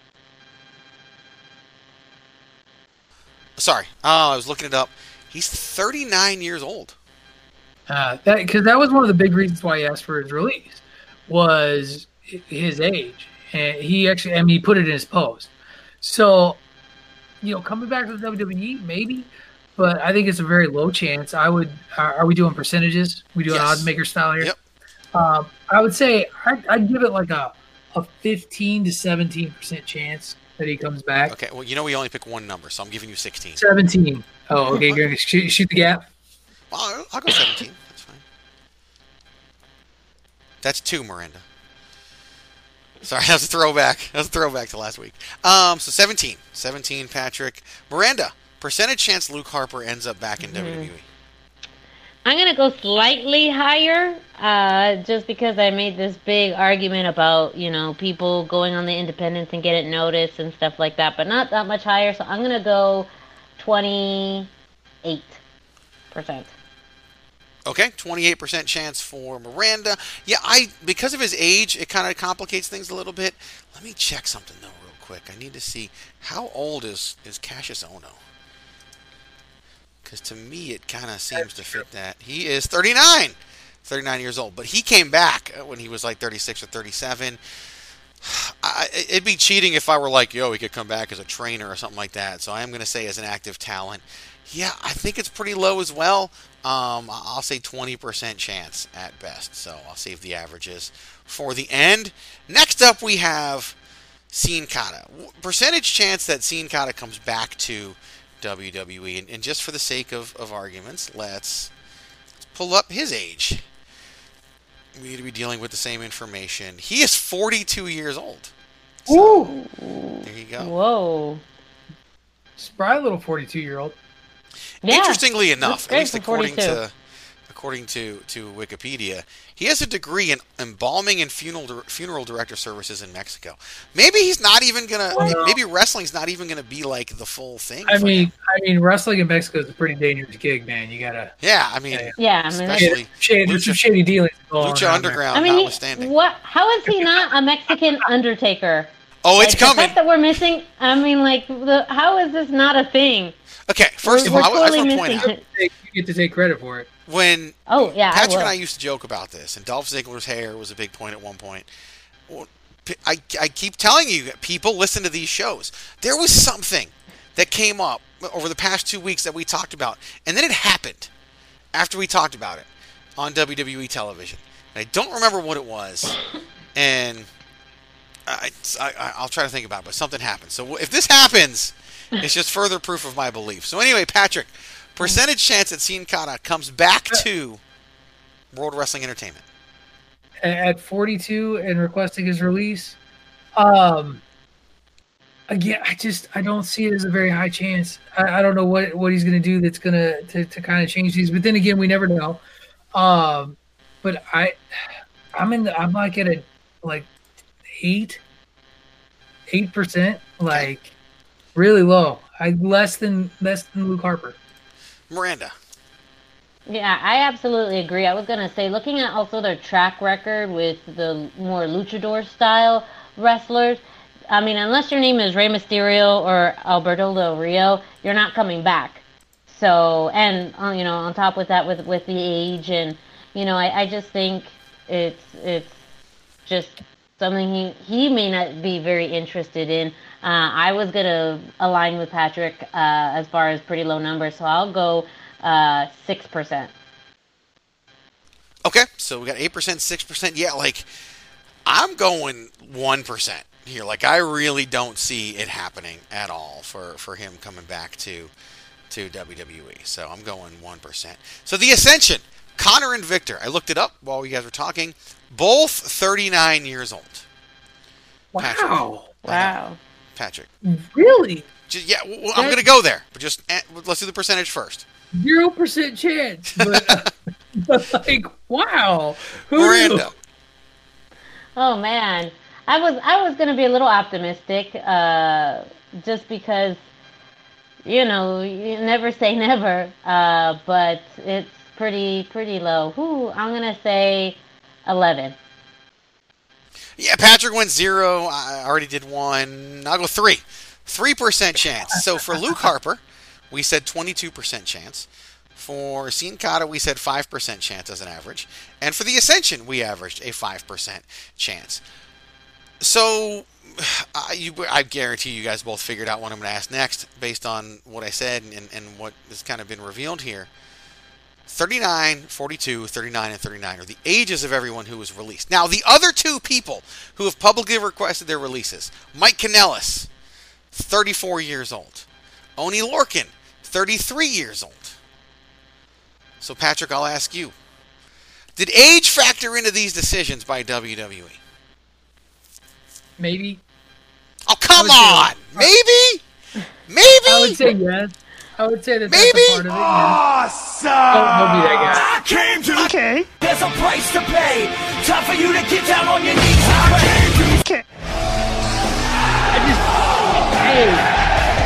Sorry, oh, I was looking it up. He's thirty-nine years old. Uh, that because that was one of the big reasons why he asked for his release was his age, and he actually, I mean, he put it in his post. So, you know, coming back to the W W E, maybe, but I think it's a very low chance. I would. Uh, are we doing percentages? We doing Yes. odds maker style here? Yep. Um, I would say I'd, I'd give it like a a fifteen to seventeen percent chance that he comes back. Okay, well, you know we only pick one number, so I'm giving you sixteen. Seventeen. Oh, okay. You're gonna shoot, shoot the gap. Well, I'll, I'll go seventeen. That's fine. That's two, Miranda. Sorry, that was a throwback. That was a throwback to last week. Um, so seventeen. seventeen, Patrick. Miranda, percentage chance Luke Harper ends up back in Mhm. W W E. I'm gonna go slightly higher, uh, just because I made this big argument about, you know, people going on the independents and get it noticed and stuff like that, but not that much higher. So I'm gonna go twenty-eight percent. Okay, twenty-eight percent chance for Miranda. Yeah, I because of his age, it kind of complicates things a little bit. Let me check something though, real quick. I need to see how old is is Cassius Ohno. Because to me, it kind of seems to fit that. He is thirty-nine. thirty-nine years old. But he came back when he was like thirty-six or thirty-seven. I, it'd be cheating if I were like, yo, he could come back as a trainer or something like that. So I am going to say as an active talent. Yeah, I think it's pretty low as well. Um, I'll say twenty percent chance at best. So I'll save the averages for the end. Next up, we have Sin Cara. Percentage chance that Sin Cara comes back to W W E, and, and just for the sake of, of arguments, let's, let's pull up his age. We need to be dealing with the same information. He is forty-two years old. So, Ooh. There you go. Whoa. Spry little forty-two-year-old. Yeah. Interestingly enough, That's at great least for according forty-two. to according to, to Wikipedia, he has a degree in embalming and funeral funeral director services in Mexico. Maybe he's not even gonna. Well, maybe wrestling's not even gonna be like the full thing. I for mean, him. I mean, wrestling in Mexico is a pretty dangerous gig, man. You gotta. Yeah, I mean, Yeah, I mean, that's- especially shady, there's some Lucha, shady dealings going on Lucha down there. Underground I mean, he, notwithstanding. what? How is he not a Mexican Undertaker? Oh, it's Like, coming. The fact that we're missing. I mean, like, the, how is this not a thing? Okay, first We're- of all, we're I, I just totally want to point missing out it. You get to take credit for it. when Oh yeah, I Patrick will. and I used to joke about this, and Dolph Ziggler's hair was a big point at one point. Well, p- I, I keep telling you, people listen to these shows. There was something that came up over the past two weeks that we talked about, and then it happened after we talked about it on W W E television. And I don't remember what it was, and I, I, I'll try to think about it, but something happened. So if this happens, it's just further proof of my belief. So anyway, Patrick, percentage chance that Sin Cara comes back to World Wrestling Entertainment. At forty-two and requesting his release, um, again, I just I don't see it as a very high chance. I, I don't know what, what he's going to do that's going to to, to kind of change these. But then again, we never know. Um, but I, I'm in. The, I'm like at a like eight, eight percent, like really low. I less than less than Luke Harper. Miranda. Yeah, I absolutely agree. I was going to say, looking at also their track record with the more luchador style wrestlers, I mean, unless your name is Rey Mysterio or Alberto Del Rio, you're not coming back. So, and, uh, you know, on top with that, with, with the age, and, you know, I, I just think it's it's just something he, he may not be very interested in. Uh, I was going to align with Patrick uh, as far as pretty low numbers, so I'll go uh, six percent. Okay, so we got eight percent, six percent. Yeah, like, I'm going one percent here. Like, I really don't see it happening at all for, for him coming back to to W W E. So I'm going one percent. So the Ascension, Connor and Victor. I looked it up while you guys were talking. Both thirty-nine years old. Patrick. Wow. Wow. Patrick. Really? Just, yeah, well, I'm going to go there. But just eh, let's do the percentage first. Zero percent chance. But, but like, wow. Who Miranda. knew? Oh man, I was I was gonna be a little optimistic, uh, just because, you know, you never say never. Uh, but it's pretty pretty low. Who I'm gonna say eleven. Yeah, Patrick went zero. I already did one. I'll go three. three percent chance. So for Luke Harper, we said twenty-two percent chance. For Sin Cara, we said five percent chance as an average. And for the Ascension, we averaged a five percent chance. So I, you, I guarantee you guys both figured out what I'm going to ask next based on what I said and, and what has kind of been revealed here. thirty-nine, forty-two, thirty-nine, and thirty-nine are the ages of everyone who was released. Now, the other two people who have publicly requested their releases, Mike Kanellis, thirty-four years old. Oni Lorcan, thirty-three years old. So, Patrick, I'll ask you. Did age factor into these decisions by W W E? Maybe. Oh, come I on! would say- Maybe? Maybe? I would say yes. I would say that Maybe. that's a part of it. Yeah. Awesome! Don't, don't be that guy. I came to. Okay. There's a price to pay. Time for you to get down on your knees and pray. Okay. I just, hey,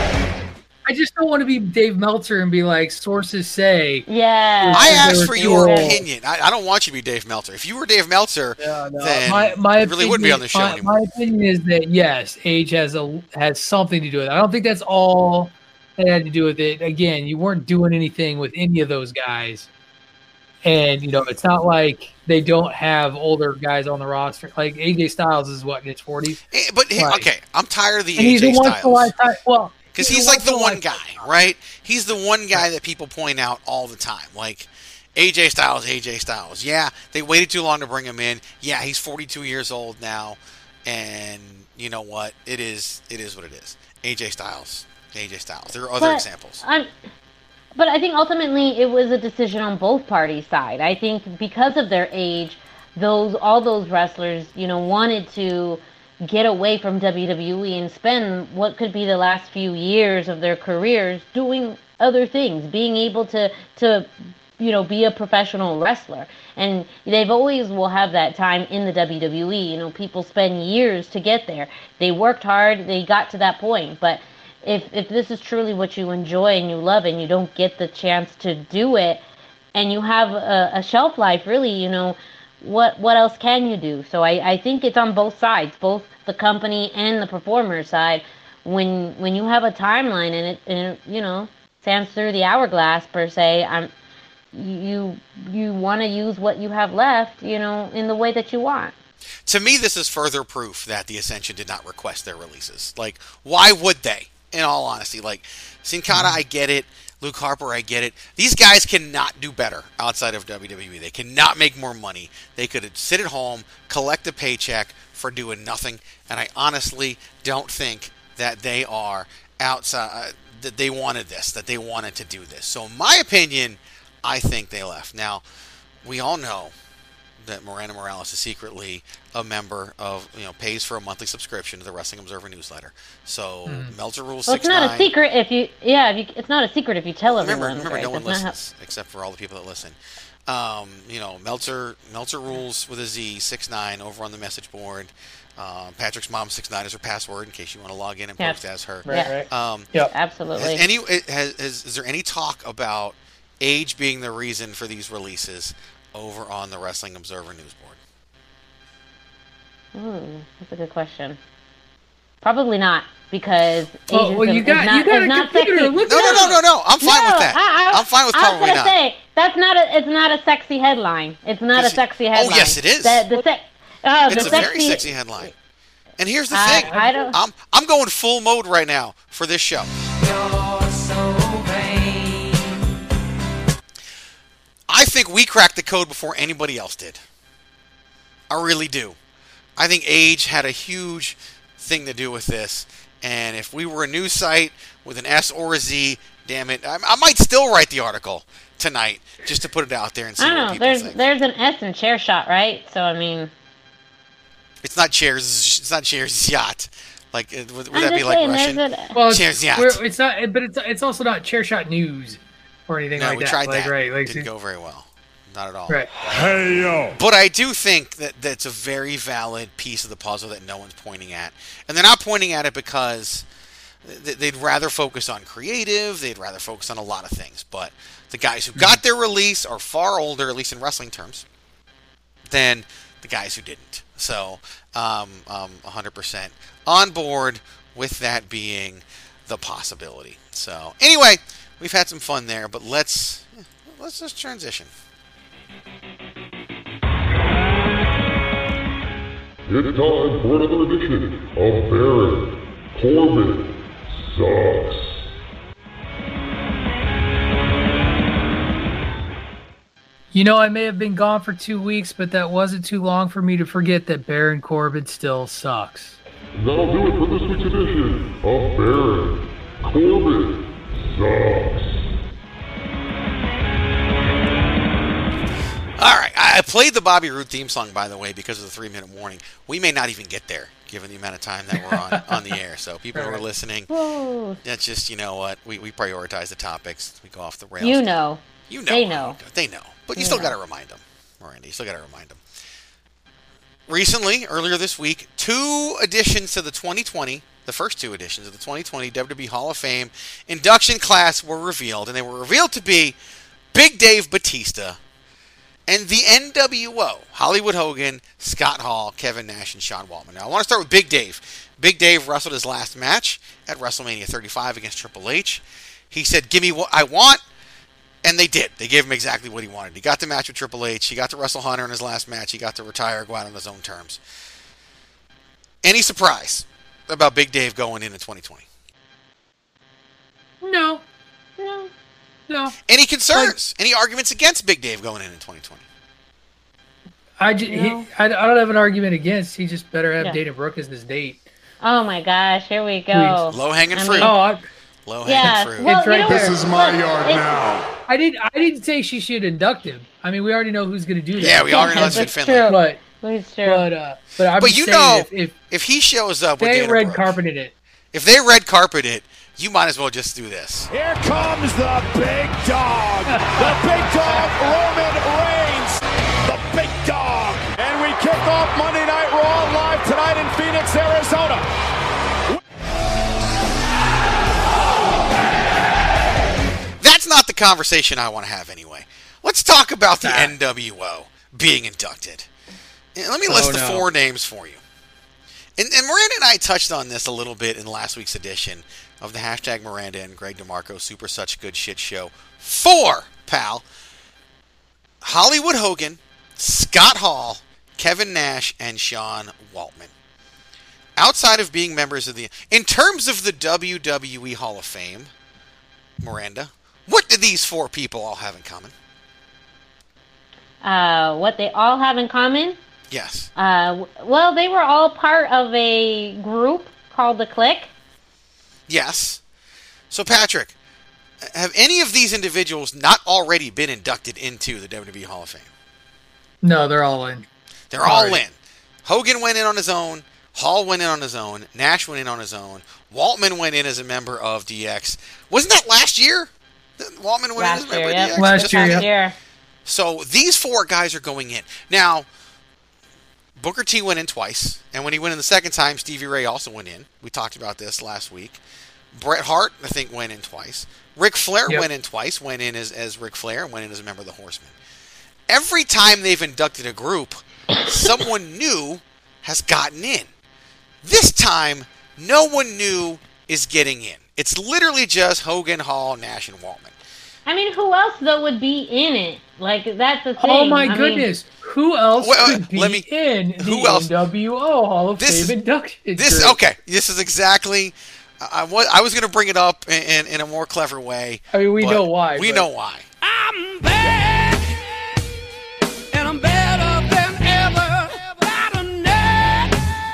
I just don't want to be Dave Meltzer and be like, sources say. Yeah. I They asked were for too your old. opinion. I, I don't want you to be Dave Meltzer. If you were Dave Meltzer, Yeah, no. then my, my you really wouldn't be on the show my, anymore. My opinion is that yes, age has a has something to do with it. I don't think that's all that had to do with it. Again, you weren't doing anything with any of those guys, and you know it's not like they don't have older guys on the roster. Like A J Styles is what in his forties, Eh, But hey, Right. okay, I'm tired of the and he's A J a once in a Styles. lifetime. Well, Because he's he's a like the once in a one guy, lifetime. right? He's the one guy that people point out all the time. Like, A J Styles, A J Styles. Yeah, they waited too long to bring him in. Yeah, he's forty-two years old now. And you know what? It is it is what it is. A J Styles. A J Styles. There are other But examples. I'm, but I think ultimately it was a decision on both parties' side. I think because of their age, those all those wrestlers, you know, wanted to get away from W W E and spend what could be the last few years of their careers doing other things, being able to to you know be a professional wrestler. And they've always will have that time in the W W E. You know, people spend years to get there. They worked hard, they got to that point. But if if this is truly what you enjoy and you love and you don't get the chance to do it and you have a, a shelf life, really, you know, what what else can you do? So I, I think it's on both sides, both the company and the performer side. When when you have a timeline and it, and it you know stands through the hourglass per se, I'm you you want to use what you have left, you know, in the way that you want. To me, this is further proof that the Ascension did not request their releases. Like, why would they? In all honesty, like, Sin Cara, I get it. Luke Harper, I get it. These guys cannot do better outside of W W E. They cannot make more money. They could sit at home, collect a paycheck for doing nothing, and I honestly don't think that they are outside, uh, that they wanted this, that they wanted to do this. So in my opinion, I think they left. Now, we all know that Miranda Morales is secretly a member of, you know, pays for a monthly subscription to the Wrestling Observer newsletter. So Mm. Meltzer Rules Well, six it's not nine. a secret if you yeah, if you, it's not a secret if you tell Remember, everyone. remember, right? no one That's not listens except for all the people that listen. Um, you know, Meltzer Meltzer Rules with a Z six nine over on the message board. Uh, Patrick's mom six nine is her password in case you want to log in and Yeah. post as her. Right, Yeah. right. Um, Yep. Absolutely. Has any has, has, is there any talk about age being the reason for these releases over on the Wrestling Observer news board? Ooh, that's a good question. Probably not, because Well, well, ageism you got is not, you got is a not computer. sexy. Look No, no, no, no, no. I'm fine No, with that. I, I, I'm fine with I was probably gonna not. say that's not a it's not a sexy headline. It's not a Yes, it- sexy oh, headline. yes, it is. The, the se- oh, It's the a sexy, very sexy headline. And here's the I- thing. I don't- I'm I'm going full mode right now for this show. You're so vain. I think we cracked the code before anybody else did. I really do. I think age had a huge thing to do with this. And if we were a news site with an S or a Z, damn it, I, I might still write the article tonight just to put it out there and see I what don't know. people There's think. there's an S in chair shot, right? So I mean, It's not chairs. It's not chairs. Yacht. Like, it- would, would I'm that be just like saying, Russian? there's a- Well, Cheers, it's, yeah. we're- it's not, but it's it's also not chair shot news or anything No, like we that. tried like, that. Right, like, Didn't go very well. Not at all. right. Hey, yo. But I do think that that's a very valid piece of the puzzle that no one's pointing at. And they're not pointing at it because th- they'd rather focus on creative, they'd rather focus on a lot of things. But the guys who got their release are far older, at least in wrestling terms, than the guys who didn't. So, um, um, one hundred percent on board with that being the possibility. So, anyway, we've had some fun there, but let's let's just transition. It's time for another edition of Baron Corbin Sucks. You know, I may have been gone for two weeks, but that wasn't too long for me to forget that Baron Corbin still sucks. And that'll do it for this week's edition of Baron Corbin Sucks. All right, I I played the Bobby Roode theme song, by the way, because of the three-minute warning. We may not even get there given the amount of time that we're on, on the air. So people who are listening, Whoa. that's just, you know what, we, we prioritize the topics. We go off the rails. You know. You know. They know. They know. But you You still know. got to remind them, Miranda. You still got to remind them. Recently, earlier this week, two additions to the twenty twenty, the first two additions of the twenty twenty W W E Hall of Fame induction class were revealed, and they were revealed to be Big Dave Batista and the N W O, Hollywood Hogan, Scott Hall, Kevin Nash, and Sean Waltman. Now, I want to start with Big Dave. Big Dave wrestled his last match at WrestleMania thirty-five against Triple H. He said, give me what I want, and they did. They gave him exactly what he wanted. He got the match with Triple H. He got to wrestle Hunter in his last match. He got to retire, go out on his own terms. Any surprise about Big Dave going into twenty twenty? No. No. No. Any concerns? Any arguments against Big Dave going in in twenty twenty? I, just, No. he, I, I don't have an argument against. He just better have Yeah. Dana Brooke as his date. Oh my gosh, here we go. Please. Low-hanging I fruit. mean- Oh, I, Low-hanging Yeah, fruit. well, It's you right know there. what? This is my Look, yard it's- now. I didn't. I didn't say she should induct him. I mean, we already know who's going to do that. Yeah, we already know it's Fit That's Finlay. true. But It's true. but uh, but I'm But just you saying know, if, if If he shows up with they Dana red Brooke, carpeted it, if they red carpet it, you might as well just do this. Here comes the big dog. The big dog, Roman Reigns. The big dog. And we kick off Monday Night Raw live tonight in Phoenix, Arizona. That's not the conversation I want to have anyway. Let's talk about the N W O being inducted. And let me list Oh, the no. four names for you. And, and Miranda and I touched on this a little bit in last week's edition of the hashtag Miranda and Greg DeMarco Super Such Good Shit Show. Four, pal. Hollywood Hogan, Scott Hall, Kevin Nash, and Sean Waltman. Outside of being members of the... In terms of the W W E Hall of Fame, Miranda, what do these four people all have in common? Uh, what they all have in common? Yes. Uh, w- well, they were all part of a group called the Clique. Yes. So, Patrick, have any of these individuals not already been inducted into the W W E Hall of Fame? no, they're all in. They're all Already. in. Hogan went in on his own. Hall went in on his own. Nash went in on his own. Waltman went in as a member of D X. Wasn't that last year? that Waltman went Last in as a member year, of yep. D X? Last Just year, last yeah. Here. So these four guys are going in. Now, Booker T went in twice, and when he went in the second time, Stevie Ray also went in. We talked about this last week. Bret Hart, I think, went in twice. Ric Flair Yep. went in twice, went in as, as Ric Flair, and went in as a member of the Horsemen. Every time they've inducted a group, someone new has gotten in. This time, no one new is getting in. It's literally just Hogan, Hall, Nash, and Waltman. I mean, who else though would be in it? Like that's the thing. Oh my I mean, goodness! Who else Well, uh, could be let me- in who the else? N W O Hall of This is- Fame induction? This group? okay. This is exactly. I was I was going to bring it up in, in in a more clever way. I mean, we but know why. We but- know why. I'm back, and I'm better than ever. Better than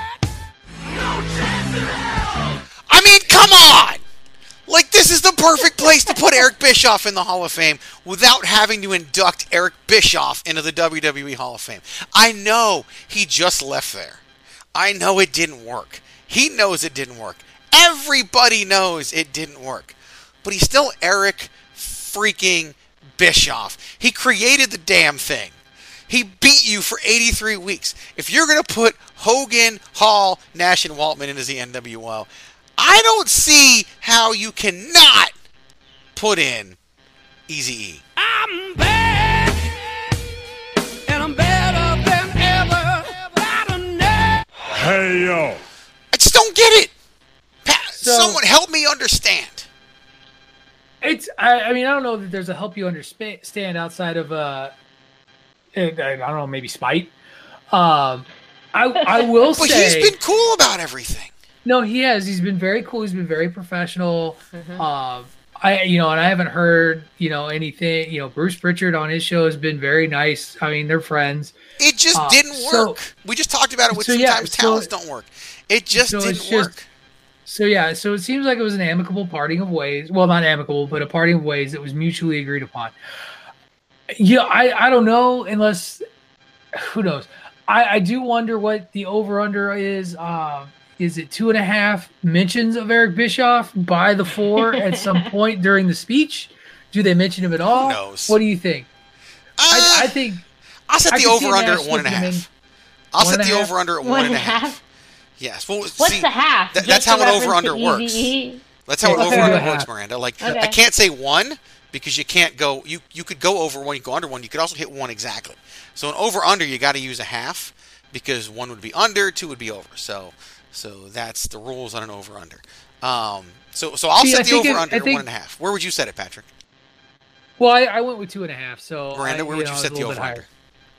I mean, come on! Like, this is the perfect place to put Eric Bischoff in the Hall of Fame without having to induct Eric Bischoff into the W W E Hall of Fame. I know he just left there. I know it didn't work. He knows it didn't work. Everybody knows it didn't work. But he's still Eric freaking Bischoff. He created the damn thing. He beat you for eighty-three weeks. If you're going to put Hogan, Hall, Nash, and Waltman into the N W O, I don't see how you cannot put in Eazy-E. I'm back, and I'm better than ever. Better than Hey, yo. I just don't get it. Pa- So- Someone help me understand. It's. I, I mean, I don't know that there's a help you understand outside of uh, I don't know, maybe spite. Um, I I will But say he's been cool about everything. no, he has. He's been very cool. He's been very professional. Mhm. Um, I you know, and I haven't heard you know anything. You know, Bruce Pritchard on his show has been very nice. I mean, they're friends. It just Uh, didn't so- work. We just talked about it with so, yeah, sometimes so- talents don't work. It just so didn't it's just- work. So yeah, so it seems like it was an amicable parting of ways. Well, not amicable, but a parting of ways that was mutually agreed upon. Yeah, I, I don't know unless who knows. I, I do wonder what the over-under is. Um, is it two and a half mentions of Eric Bischoff by the four at some point during the speech? Do they mention him at all? Who knows? What do you think? Uh, I, I think I'll set I the could see over-under Nash at one and a slipping him half. I'll One set and the a half? over-under at One one and and a a half? half. Yes. Well, What's see, the half? Th- Just that's how a an reference over-under to works. E V E? That's how an Okay. over-under Okay. works, Miranda. Like, Okay. I can't say one because you can't go. You you could go over one, you could go under one. You could also hit one exactly. So an over-under, you got to use a half because one would be under, two would be over. So so that's the rules on an over-under. Um, so so I'll See, I set the think it- over-under I at think- one and a half. Where would you set it, Patrick? Well, I, I went with two and a half. So Miranda, I, where you would know, you I set was the a little bit over-under? higher.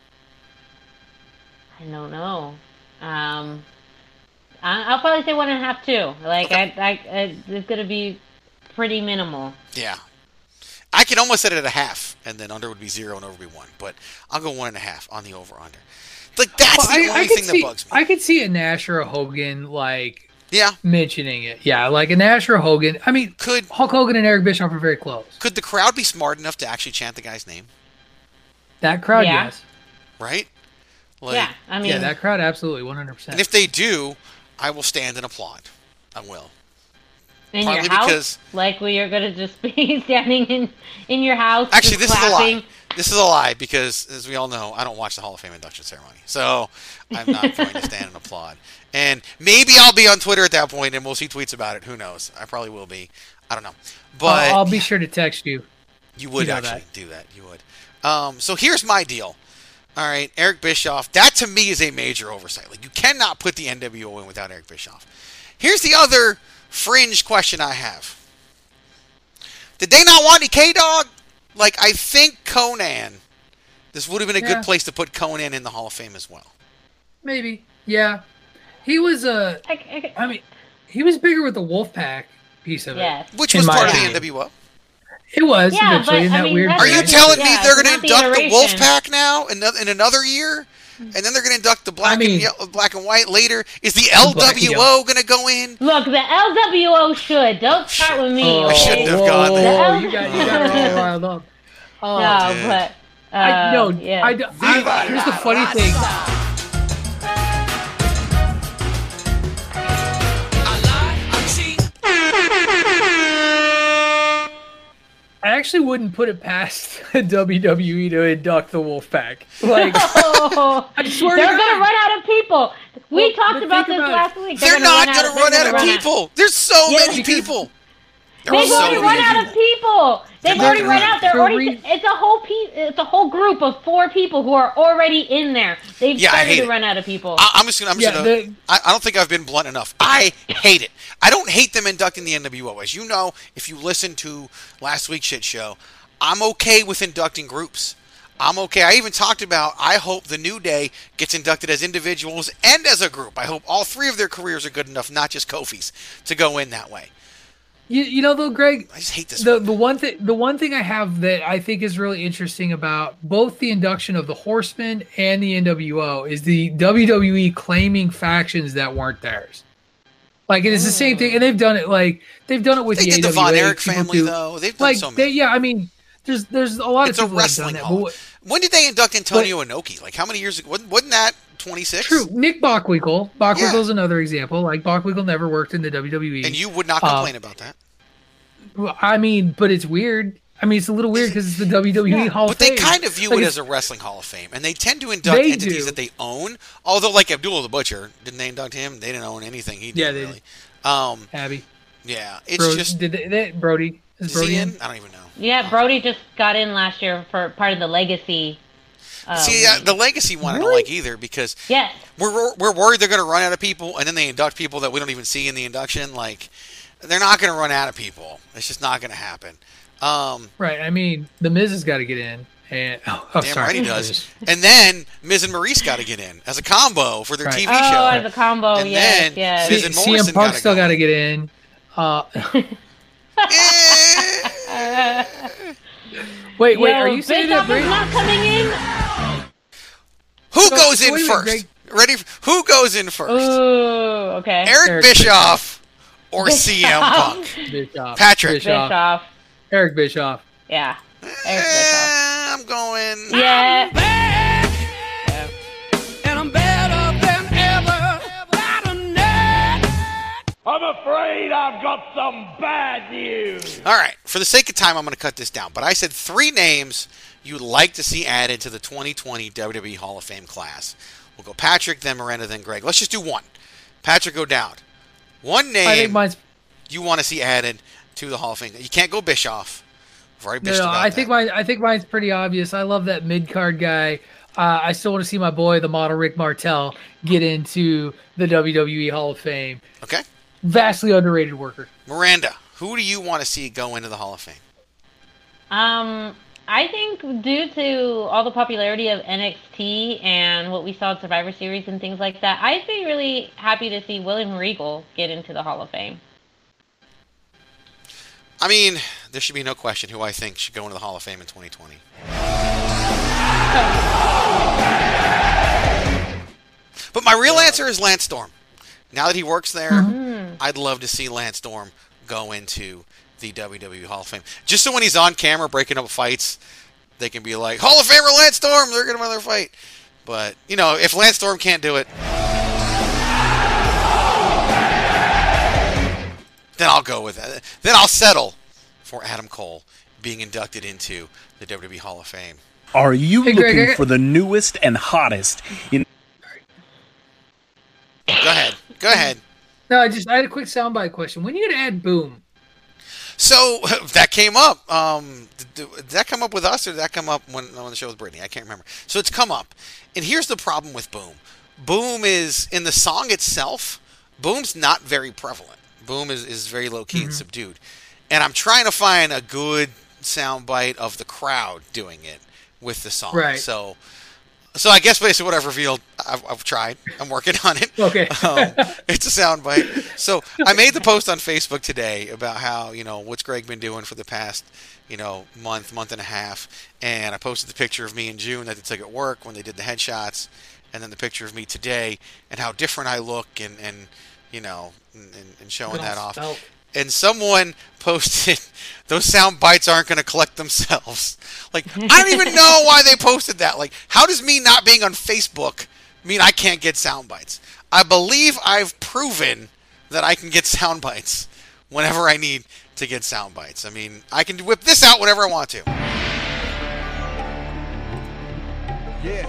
I don't know. Um, I- I'll probably say one and a half too. Like I, I, I, it's gonna be pretty minimal. Yeah. I can almost set it at a half, and then under would be zero and over would be one. But I'll go one and a half on the over-under. Like, that's Well, the I, only I could thing see, that bugs me. I could see a Nash or a Hogan like Yeah. mentioning it. Yeah, like a Nash or a Hogan. I mean, Could Hulk Hogan and Eric Bischoff are very close. could the crowd be smart enough to actually chant the guy's name? That crowd, Yeah. yes. Right? Like, Yeah, I mean, Yeah, that crowd, absolutely, one hundred percent. And if they do, I will stand and applaud. I will. in partly your house, because- like where you're gonna just be standing in in your house. Actually, just this clapping. is a lie. This is a lie because, as we all know, I don't watch the Hall of Fame induction ceremony. So I'm not going to stand and applaud. And maybe I'll be on Twitter at that point and we'll see tweets about it. Who knows? I probably will be. I don't know. But I'll, I'll be sure to text you. you would you know actually that. do that. You would. Um, so here's my deal. All right, Eric Bischoff. That to me is a major oversight. Like you cannot put the N W O in without Eric Bischoff. Here's the other fringe question I have. Did they not want any K-Dog? Like, I think Conan, this would have been a Yeah. good place to put Conan in the Hall of Fame as well. Maybe. Yeah. He was a. Uh, I, I mean, he was bigger with the Wolfpack piece of Yes. it. Which in was my part of the opinion. N W O. It was Yeah, eventually but, in I that mean, weird. that's Are you not the- telling me yeah, they're it's going to not the induct the iteration. Wolfpack now in, in another year? And then they're going to induct the black, I mean- and yellow, black and white later? Is the L W O going to go in? Look, the L W O should. Don't start with me. Oh, I shouldn't have whoa, gone whoa, there. whoa, you got, you got it all riled up. Oh, no, dude. but uh, I, no, yeah. I, I, here's the funny thing. I actually wouldn't put it past W W E to induct the Wolfpack. Like, Oh, I swear they're to gonna God. run out of people. We Well, talked but about think this about it. last week. They're not going going to run out of people. There's so Yeah, many because- people. There They've are so already run many out of people. They've They're already not run gonna- out. They're For already. re- It's a whole piece. It's a whole group of four people who are already in there. They've Yeah, I started hate to it. run out of people. I, I'm just gonna. I'm just Yeah, gonna. the- I, I don't think I've been blunt enough. I hate it. I don't hate them inducting the N W O. As you know, if you listened to last week's shit show, I'm okay with inducting groups. I'm okay. I even talked about. I hope the New Day gets inducted as individuals and as a group. I hope all three of their careers are good enough, not just Kofi's, to go in that way. You, you know though, Greg, I just hate this. the the one thing the one thing I have that I think is really interesting about both the induction of the Horsemen and the N W O is the W W E claiming factions that weren't theirs. Like it is the same thing, and they've done it. Like they've done it with They the did the A W A. Von Erich people family, do- though. They've done like so they, many. yeah, I mean, there's there's a lot It's of a people that have done wrestling that. hall. But what- When did they induct Antonio Inoki? Like how many years ago? Wasn't, wasn't that twenty-six? True, Nick Bockwinkel. Bockwinkel's Yeah. another example. Like Bockwinkel never worked in the W W E. And you would not Uh, complain about that. Well, I mean, but it's weird. I mean, it's a little weird because it's the W W E Hall But of they Fame. kind of view Like, it it's- as a wrestling Hall of Fame, and they tend to induct They entities do. that they own. Although, like Abdullah the Butcher, didn't they induct him? They didn't own anything. He did Yeah, they really. Um, Abby. yeah, it's Bro, just. did they, they, Brody. Is Is Brody he in? in? I don't even know. Yeah, Brody just got in last year for part of the Legacy. Um, See, uh, the legacy one I don't really? like either because yes. we're we're worried they're going to run out of people, and then they induct people that we don't even see in the induction. Like, they're not going to run out of people. It's just not going to happen. Um, Right. I mean, the Miz has got to get in, and oh, oh, damn sorry. right he does. And then Miz and Maurice got to get in as a combo for their Right. T V Oh, show. as a combo, And yes, then yes. Miz C- and C M Morrison Punk gotta still go. got to get in. Uh, Eh. wait, wait. Yo, Are you saying that? Bischoff is Brady? not coming in? Who So- goes so in wait a minute, first? Ready? f- Who goes in first? Ooh, okay. Eric, Eric Bischoff or C M Punk? Bischoff. Patrick. Bischoff. Bischoff. Eric Bischoff. Yeah. Eric Bischoff. Eh, I'm going. Yeah. And I'm back. afraid I've got some bad news. All right, for the sake of time, I'm going to cut this down. But I said three names you'd like to see added to the twenty twenty W W E Hall of Fame class. We'll go Patrick, then Miranda, then Greg. Let's just do one. Patrick, go down. One name I think mine's you want to see added to the Hall of Fame. You can't go Bischoff. I've already no, bitched no, about I that. think mine. I think mine's pretty obvious. I love that mid card guy. Uh, I still want to see my boy, the model Rick Martel, get into the W W E Hall of Fame. Okay. Vastly underrated worker. Miranda, who do you want to see go into the Hall of Fame? Um, I think due to all the popularity of N X T and what we saw at Survivor Series and things like that, I'd be really happy to see William Regal get into the Hall of Fame. I mean, there should be no question who I think should go into the Hall of Fame in twenty twenty. But my real answer is Lance Storm. Now that he works there, mm-hmm. I'd love to see Lance Storm go into the W W E Hall of Fame. Just so when he's on camera breaking up fights, they can be like, Hall of Famer Lance Storm, they're going to win their fight. But, you know, if Lance Storm can't do it, then I'll go with it. Then I'll settle for Adam Cole being inducted into the W W E Hall of Fame. Are you Hey, looking Greg, I- for the newest and hottest in... Go ahead. Go ahead. No, I just I had a quick soundbite question. When are you gonna add Boom? So that came up. Um, did, did that come up with us, or did that come up when on the show with Brittany? I can't remember. So it's come up, and here's the problem with Boom. Boom is in the song itself. Boom's not very prevalent. Boom is, is very low key mm-hmm. and subdued, and I'm trying to find a good soundbite of the crowd doing it with the song. Right. So. So I guess basically what I've revealed, I've, I've tried. I'm working on it. Okay. um, it's a soundbite. So I made the post on Facebook today about how, you know, what's Greg been doing for the past, you know, month, month and a half. And I posted the picture of me in June that they took at work when they did the headshots. And then the picture of me today and how different I look and, and you know, and, and showing that off. Spelt. And someone posted, those sound bites aren't going to collect themselves. Like, I don't even know why they posted that. Like, how does me not being on Facebook mean I can't get sound bites? I believe I've proven that I can get sound bites whenever I need to get sound bites. I mean, I can whip this out whenever I want to. Yeah.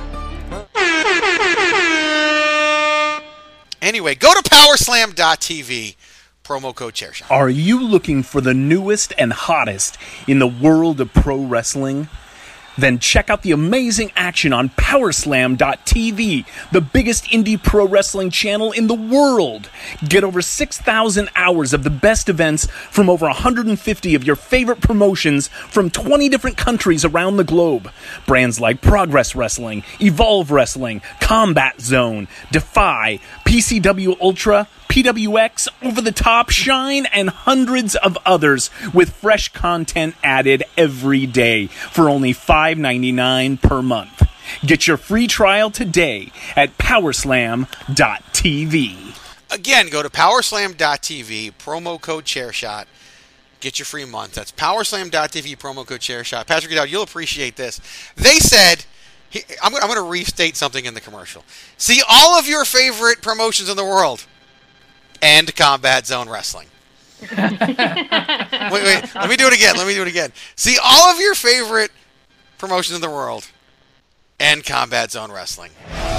Anyway, go to powerslam dot t v. Promo code ChairShot. Are you looking for the newest and hottest in the world of pro wrestling? Then check out the amazing action on powerslam dot t v, the biggest indie pro wrestling channel in the world. Get over six thousand hours of the best events from over one hundred fifty of your favorite promotions from twenty different countries around the globe. Brands like Progress Wrestling, Evolve Wrestling, Combat Zone, Defy, P C W Ultra, P W X, Over the Top, Shine, and hundreds of others with fresh content added every day for only five dollars and ninety-nine cents per month. Get your free trial today at powerslam dot t v. Again, go to powerslam dot t v, promo code ChairShot. Get your free month. That's powerslam dot t v, promo code ChairShot. Patrick Goodell, you'll appreciate this. They said, I'm going to restate something in the commercial. See all of your favorite promotions in the world and Combat Zone Wrestling. wait, wait. Let me do it again. Let me do it again. See all of your favorite promotions in the world and Combat Zone Wrestling.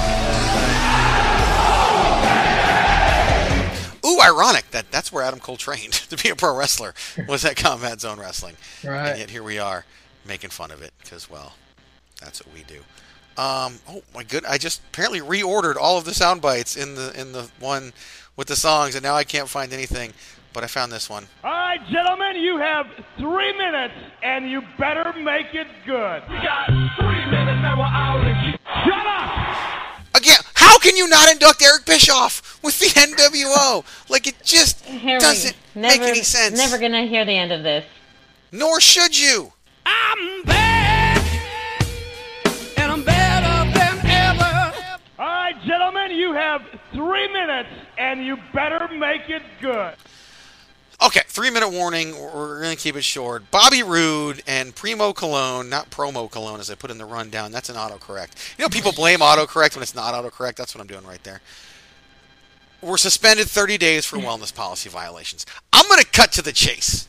Ooh, ironic that that's where Adam Cole trained to be a pro wrestler, was at Combat Zone Wrestling. Right. And yet here we are making fun of it because, well, that's what we do. Um, oh my good! I just apparently reordered all of the sound bites in the in the one with the songs, and now I can't find anything. But I found this one. All right, gentlemen, you have three minutes, and you better make it good. We got three minutes, and we're out of Shut up! Again, how can you not induct Eric Bischoff with the N W O? Like, it just Here we- doesn't never, make any sense. Never gonna hear the end of this. Nor should you. I'm bad, and I'm better than ever. All right, gentlemen, you have three minutes, and you better make it good. Okay, three-minute warning. We're going to keep it short. Bobby Roode and Primo Cologne, not Promo Cologne, as I put in the rundown. That's an autocorrect. You know, people blame autocorrect when it's not autocorrect. That's what I'm doing right there. were suspended thirty days for wellness policy violations. I'm going to cut to the chase.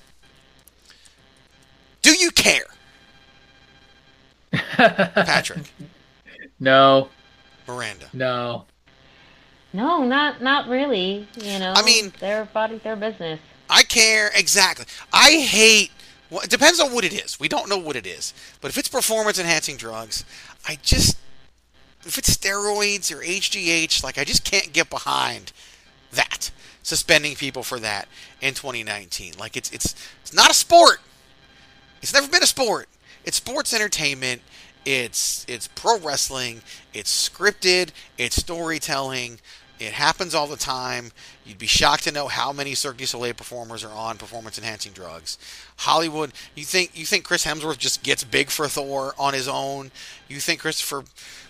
Do you care? Patrick. No. Miranda. No. No, not not really. You know, I mean, their body, their business. I care, exactly. I hate, well, it depends on what it is. We don't know what it is. But if it's performance-enhancing drugs, I just, if it's steroids or H G H, like, I just can't get behind that. Suspending people for that in twenty nineteen. Like, it's it's it's not a sport. It's never been a sport. It's sports entertainment. It's it's pro wrestling. It's scripted. It's storytelling. It happens all the time. You'd be shocked to know how many Cirque du Soleil performers are on performance-enhancing drugs. Hollywood, you think you think Chris Hemsworth just gets big for Thor on his own? You think Christopher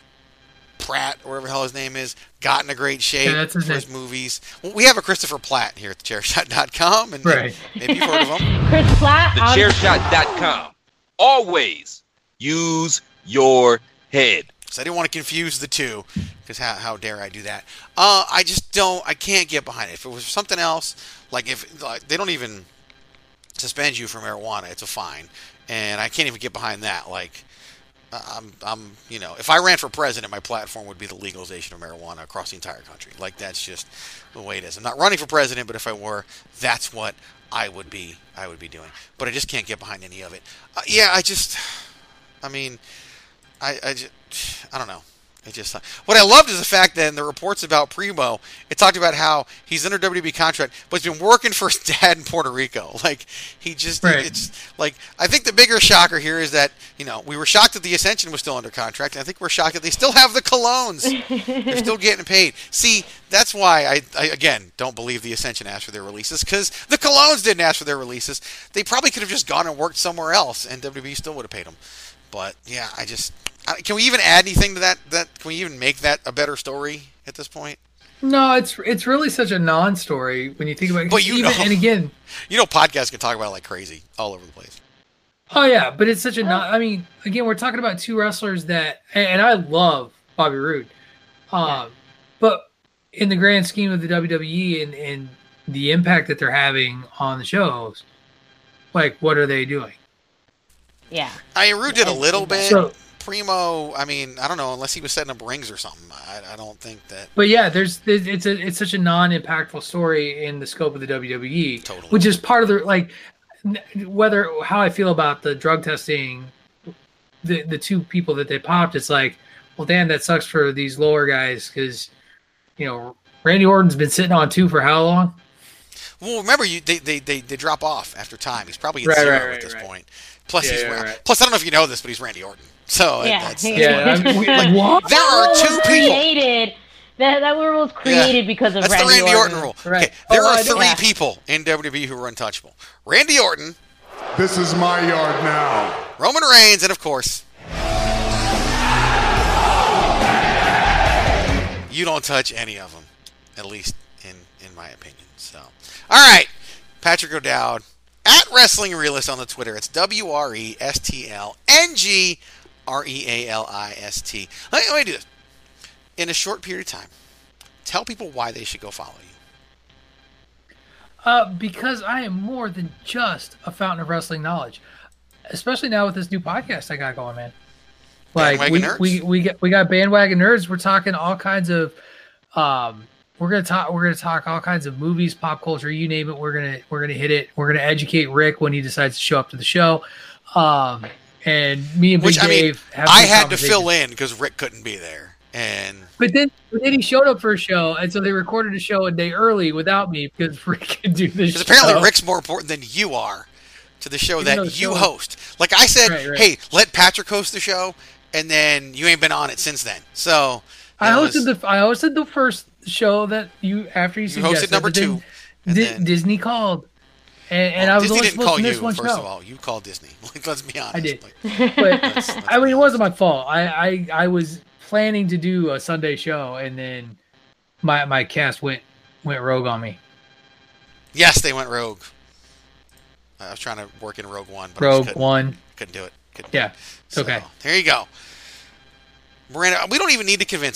Pratt, or whatever the hell his name is, got in a great shape Yeah, for that's his his movies? Well, we have a Christopher Platt here at the chair shot dot com, and Right. maybe you've heard of him. Chris Platt. the on- chair shot dot com. Always use your head. So I didn't want to confuse the two, because how, how dare I do that? Uh, I just don't, I can't get behind it. If it was something else, like if like, they don't even suspend you for marijuana, it's a fine. And I can't even get behind that. Like, I'm, I'm, you know, if I ran for president, my platform would be the legalization of marijuana across the entire country. Like, that's just the way it is. I'm not running for president, but if I were, that's what I would be, I would be doing. But I just can't get behind any of it. Uh, yeah, I just, I mean, I, I just, I don't know. It just, what I loved is the fact that in the reports about Primo, it talked about how he's under W W E contract, but he's been working for his dad in Puerto Rico. Like, he just, Right. it's like, I think the bigger shocker here is that, you know, we were shocked that the Ascension was still under contract, and I think we're shocked that they still have the colognes. They're still getting paid. See, that's why I, I again, don't believe the Ascension asked for their releases, because the colognes didn't ask for their releases. They probably could have just gone and worked somewhere else, and W W E still would have paid them. But, yeah, I just... Can we even add anything to that? That can we even make that a better story at this point? No, it's it's really such a non-story when you think about it. But you Even, know, and again, you know, podcasts can talk about it like crazy all over the place. oh yeah, but it's such a non. I mean, again, we're talking about two wrestlers that, and, and I love Bobby Roode, um, but in the grand scheme of the W W E and and the impact that they're having on the shows, like what are they doing? Yeah. I mean, Roode did a little bit. So- Primo, I mean, I don't know, unless he was setting up rings or something. I, I don't think that. But yeah, there's, there's it's a it's such a non-impactful story in the scope of the W W E, Totally. which is part of the like n- whether how I feel about the drug testing, the the two people that they popped. It's like, well, damn, that sucks for these lower guys because you know Randy Orton's been sitting on two for how long? Well, remember, you they, they, they, they drop off after time. He's probably at Right, zero right, at right, this right. point. Plus, Yeah, he's yeah, Ra- right. plus I don't know if you know this, but he's Randy Orton. So Yeah. that's, Yeah, I mean, we- like, what? there are That two rule was people. created. That that rule was created because of That's Randy, the Randy Orton, rule. Right. Okay, there Oh, are I know. three Yeah. people in W W E who are untouchable: Randy Orton, This is my yard now. Roman Reigns, and of course, you don't touch any of them, at least in in my opinion. So, all right, Patrick O'Dowd at Wrestling Realist on the Twitter. It's W R E S T L N G R E A L I S T. Let me, let me do this in a short period of time. Tell people why they should go follow you. Uh, because I am more than just a fountain of wrestling knowledge, especially now with this new podcast I got going, man. Like Bandwagon we, Nerds? we we got we got bandwagon nerds. We're talking all kinds of, um, we're gonna talk we're gonna talk all kinds of movies, pop culture, you name it. We're gonna we're gonna hit it. We're gonna educate Rick when he decides to show up to the show. Um, and me and Big Which I mean, Dave have I these had to conversations. fill in because Rick couldn't be there, and But then, but then he showed up for a show, and so they recorded a show a day early without me because Rick could do this. because apparently show. Rick's more important than you are to the show Even that though you the show- host. Like I said, Right, right. hey, let Patrick host the show, and then you ain't been on it since then. So I that hosted was- the I hosted the first show that you after you, You suggested. hosted number but then two, and Di- then- Disney called, and, and well, I was Disney only didn't supposed call to you. miss one First show. of all, you called Disney. Like, let's be honest. I did, Like, but let's- let's I be mean it honest. wasn't my fault. I, I I was planning to do a Sunday show, and then my my cast went went rogue on me. Yes, they went rogue. I was trying to work in Rogue One, but I just Rogue couldn't, One. couldn't do it. Couldn't do Yeah, it. it's okay. There you go. Miranda, we don't even need to convince them.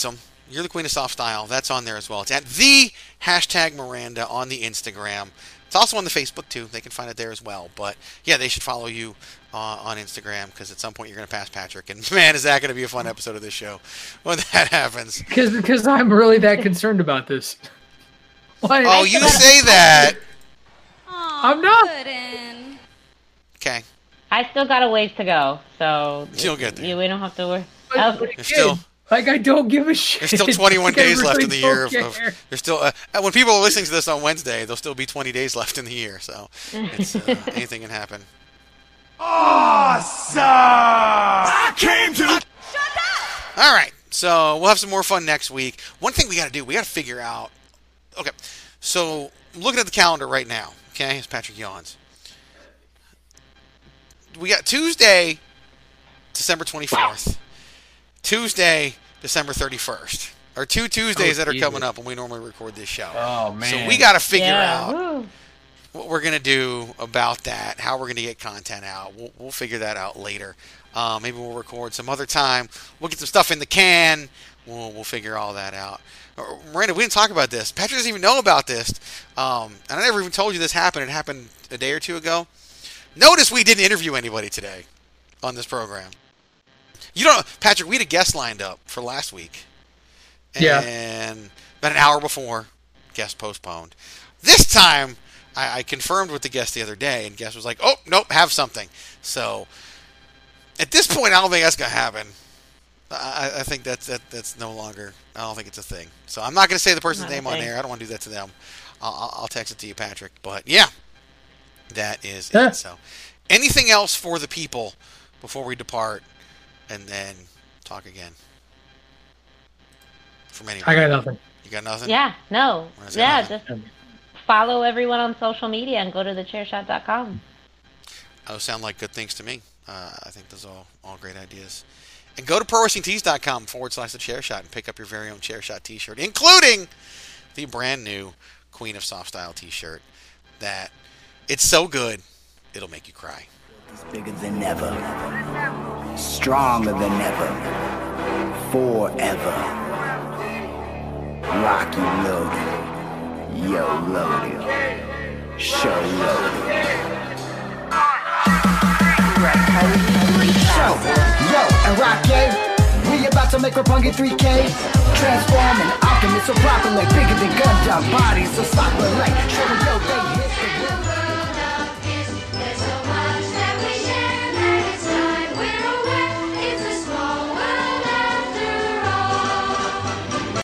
You're the Queen of Soft Style. That's on there as well. It's at the hashtag Miranda on the Instagram. It's also on the Facebook, too. They can find it there as well. But, yeah, they should follow you uh, on Instagram because at some point you're going to pass Patrick. And, man, is that going to be a fun episode of this show when that happens. Because because I'm really that concerned about this. Why? Oh, you say that. I'm not. Puddin'. Okay. I still got a ways to go, so You'll get there. You, we don't have to worry. But Oh, You're still... Like, I don't give a shit. There's still twenty-one Like, I days left really in the year. Of, don't of, care. there's still uh, when people are listening to this on Wednesday, there'll still be twenty days left in the year. So it's, uh, anything can happen. Awesome! I came to. All right, so we'll have some more fun next week. One thing we got to do, we got to figure out. Okay, so I'm looking at the calendar right now. Okay, as Patrick yawns, we got Tuesday, December twenty-fourth. Tuesday, December thirty-first. Or two Tuesdays Oh, that are Jesus. coming up when we normally record this show. Oh, man. So we got to figure yeah. out Woo. what we're going to do about that, how we're going to get content out. We'll, we'll figure that out later. Uh, maybe we'll record some other time. We'll get some stuff in the can. We'll, we'll figure all that out. Uh, Miranda, we didn't talk about this. Patrick doesn't even know about this. Um, and I never even told you this happened. It happened a day or two ago. Notice we didn't interview anybody today on this program. You don't, Patrick. We had a guest lined up for last week, and Yeah. about an hour before, guest postponed. This time, I, I confirmed with the guest the other day, and guest was like, "Oh, nope, have something." So, at this point, I don't think that's gonna happen. I, I think that's that, that's no longer. I don't think it's a thing. So I'm not gonna say the person's Not a name on thing. there. I don't want to do that to them. I'll, I'll- I'll text it to you, Patrick. But yeah, that is Yeah. it. So, anything else for the people before we depart? And then talk again. From anyone. I got nothing. You got nothing? Yeah, no. Why is that Yeah, nothing? just follow everyone on social media and go to the chair shot dot com. Those sound like good things to me. Uh, I think those are all, all great ideas. And go to pro wrestling tees dot com forward slash the chair shot and pick up your very own chair shot t-shirt, including the brand new Queen of Soft Style t-shirt that it's so good, it'll make you cry. Bigger than ever, stronger than ever, forever. Rocky loaded, yo loaded, show loaded. Show, yo, and Rocky, we about to make Roppongi three K. Transform an alchemist so proper like bigger than Gundam bodies. So stop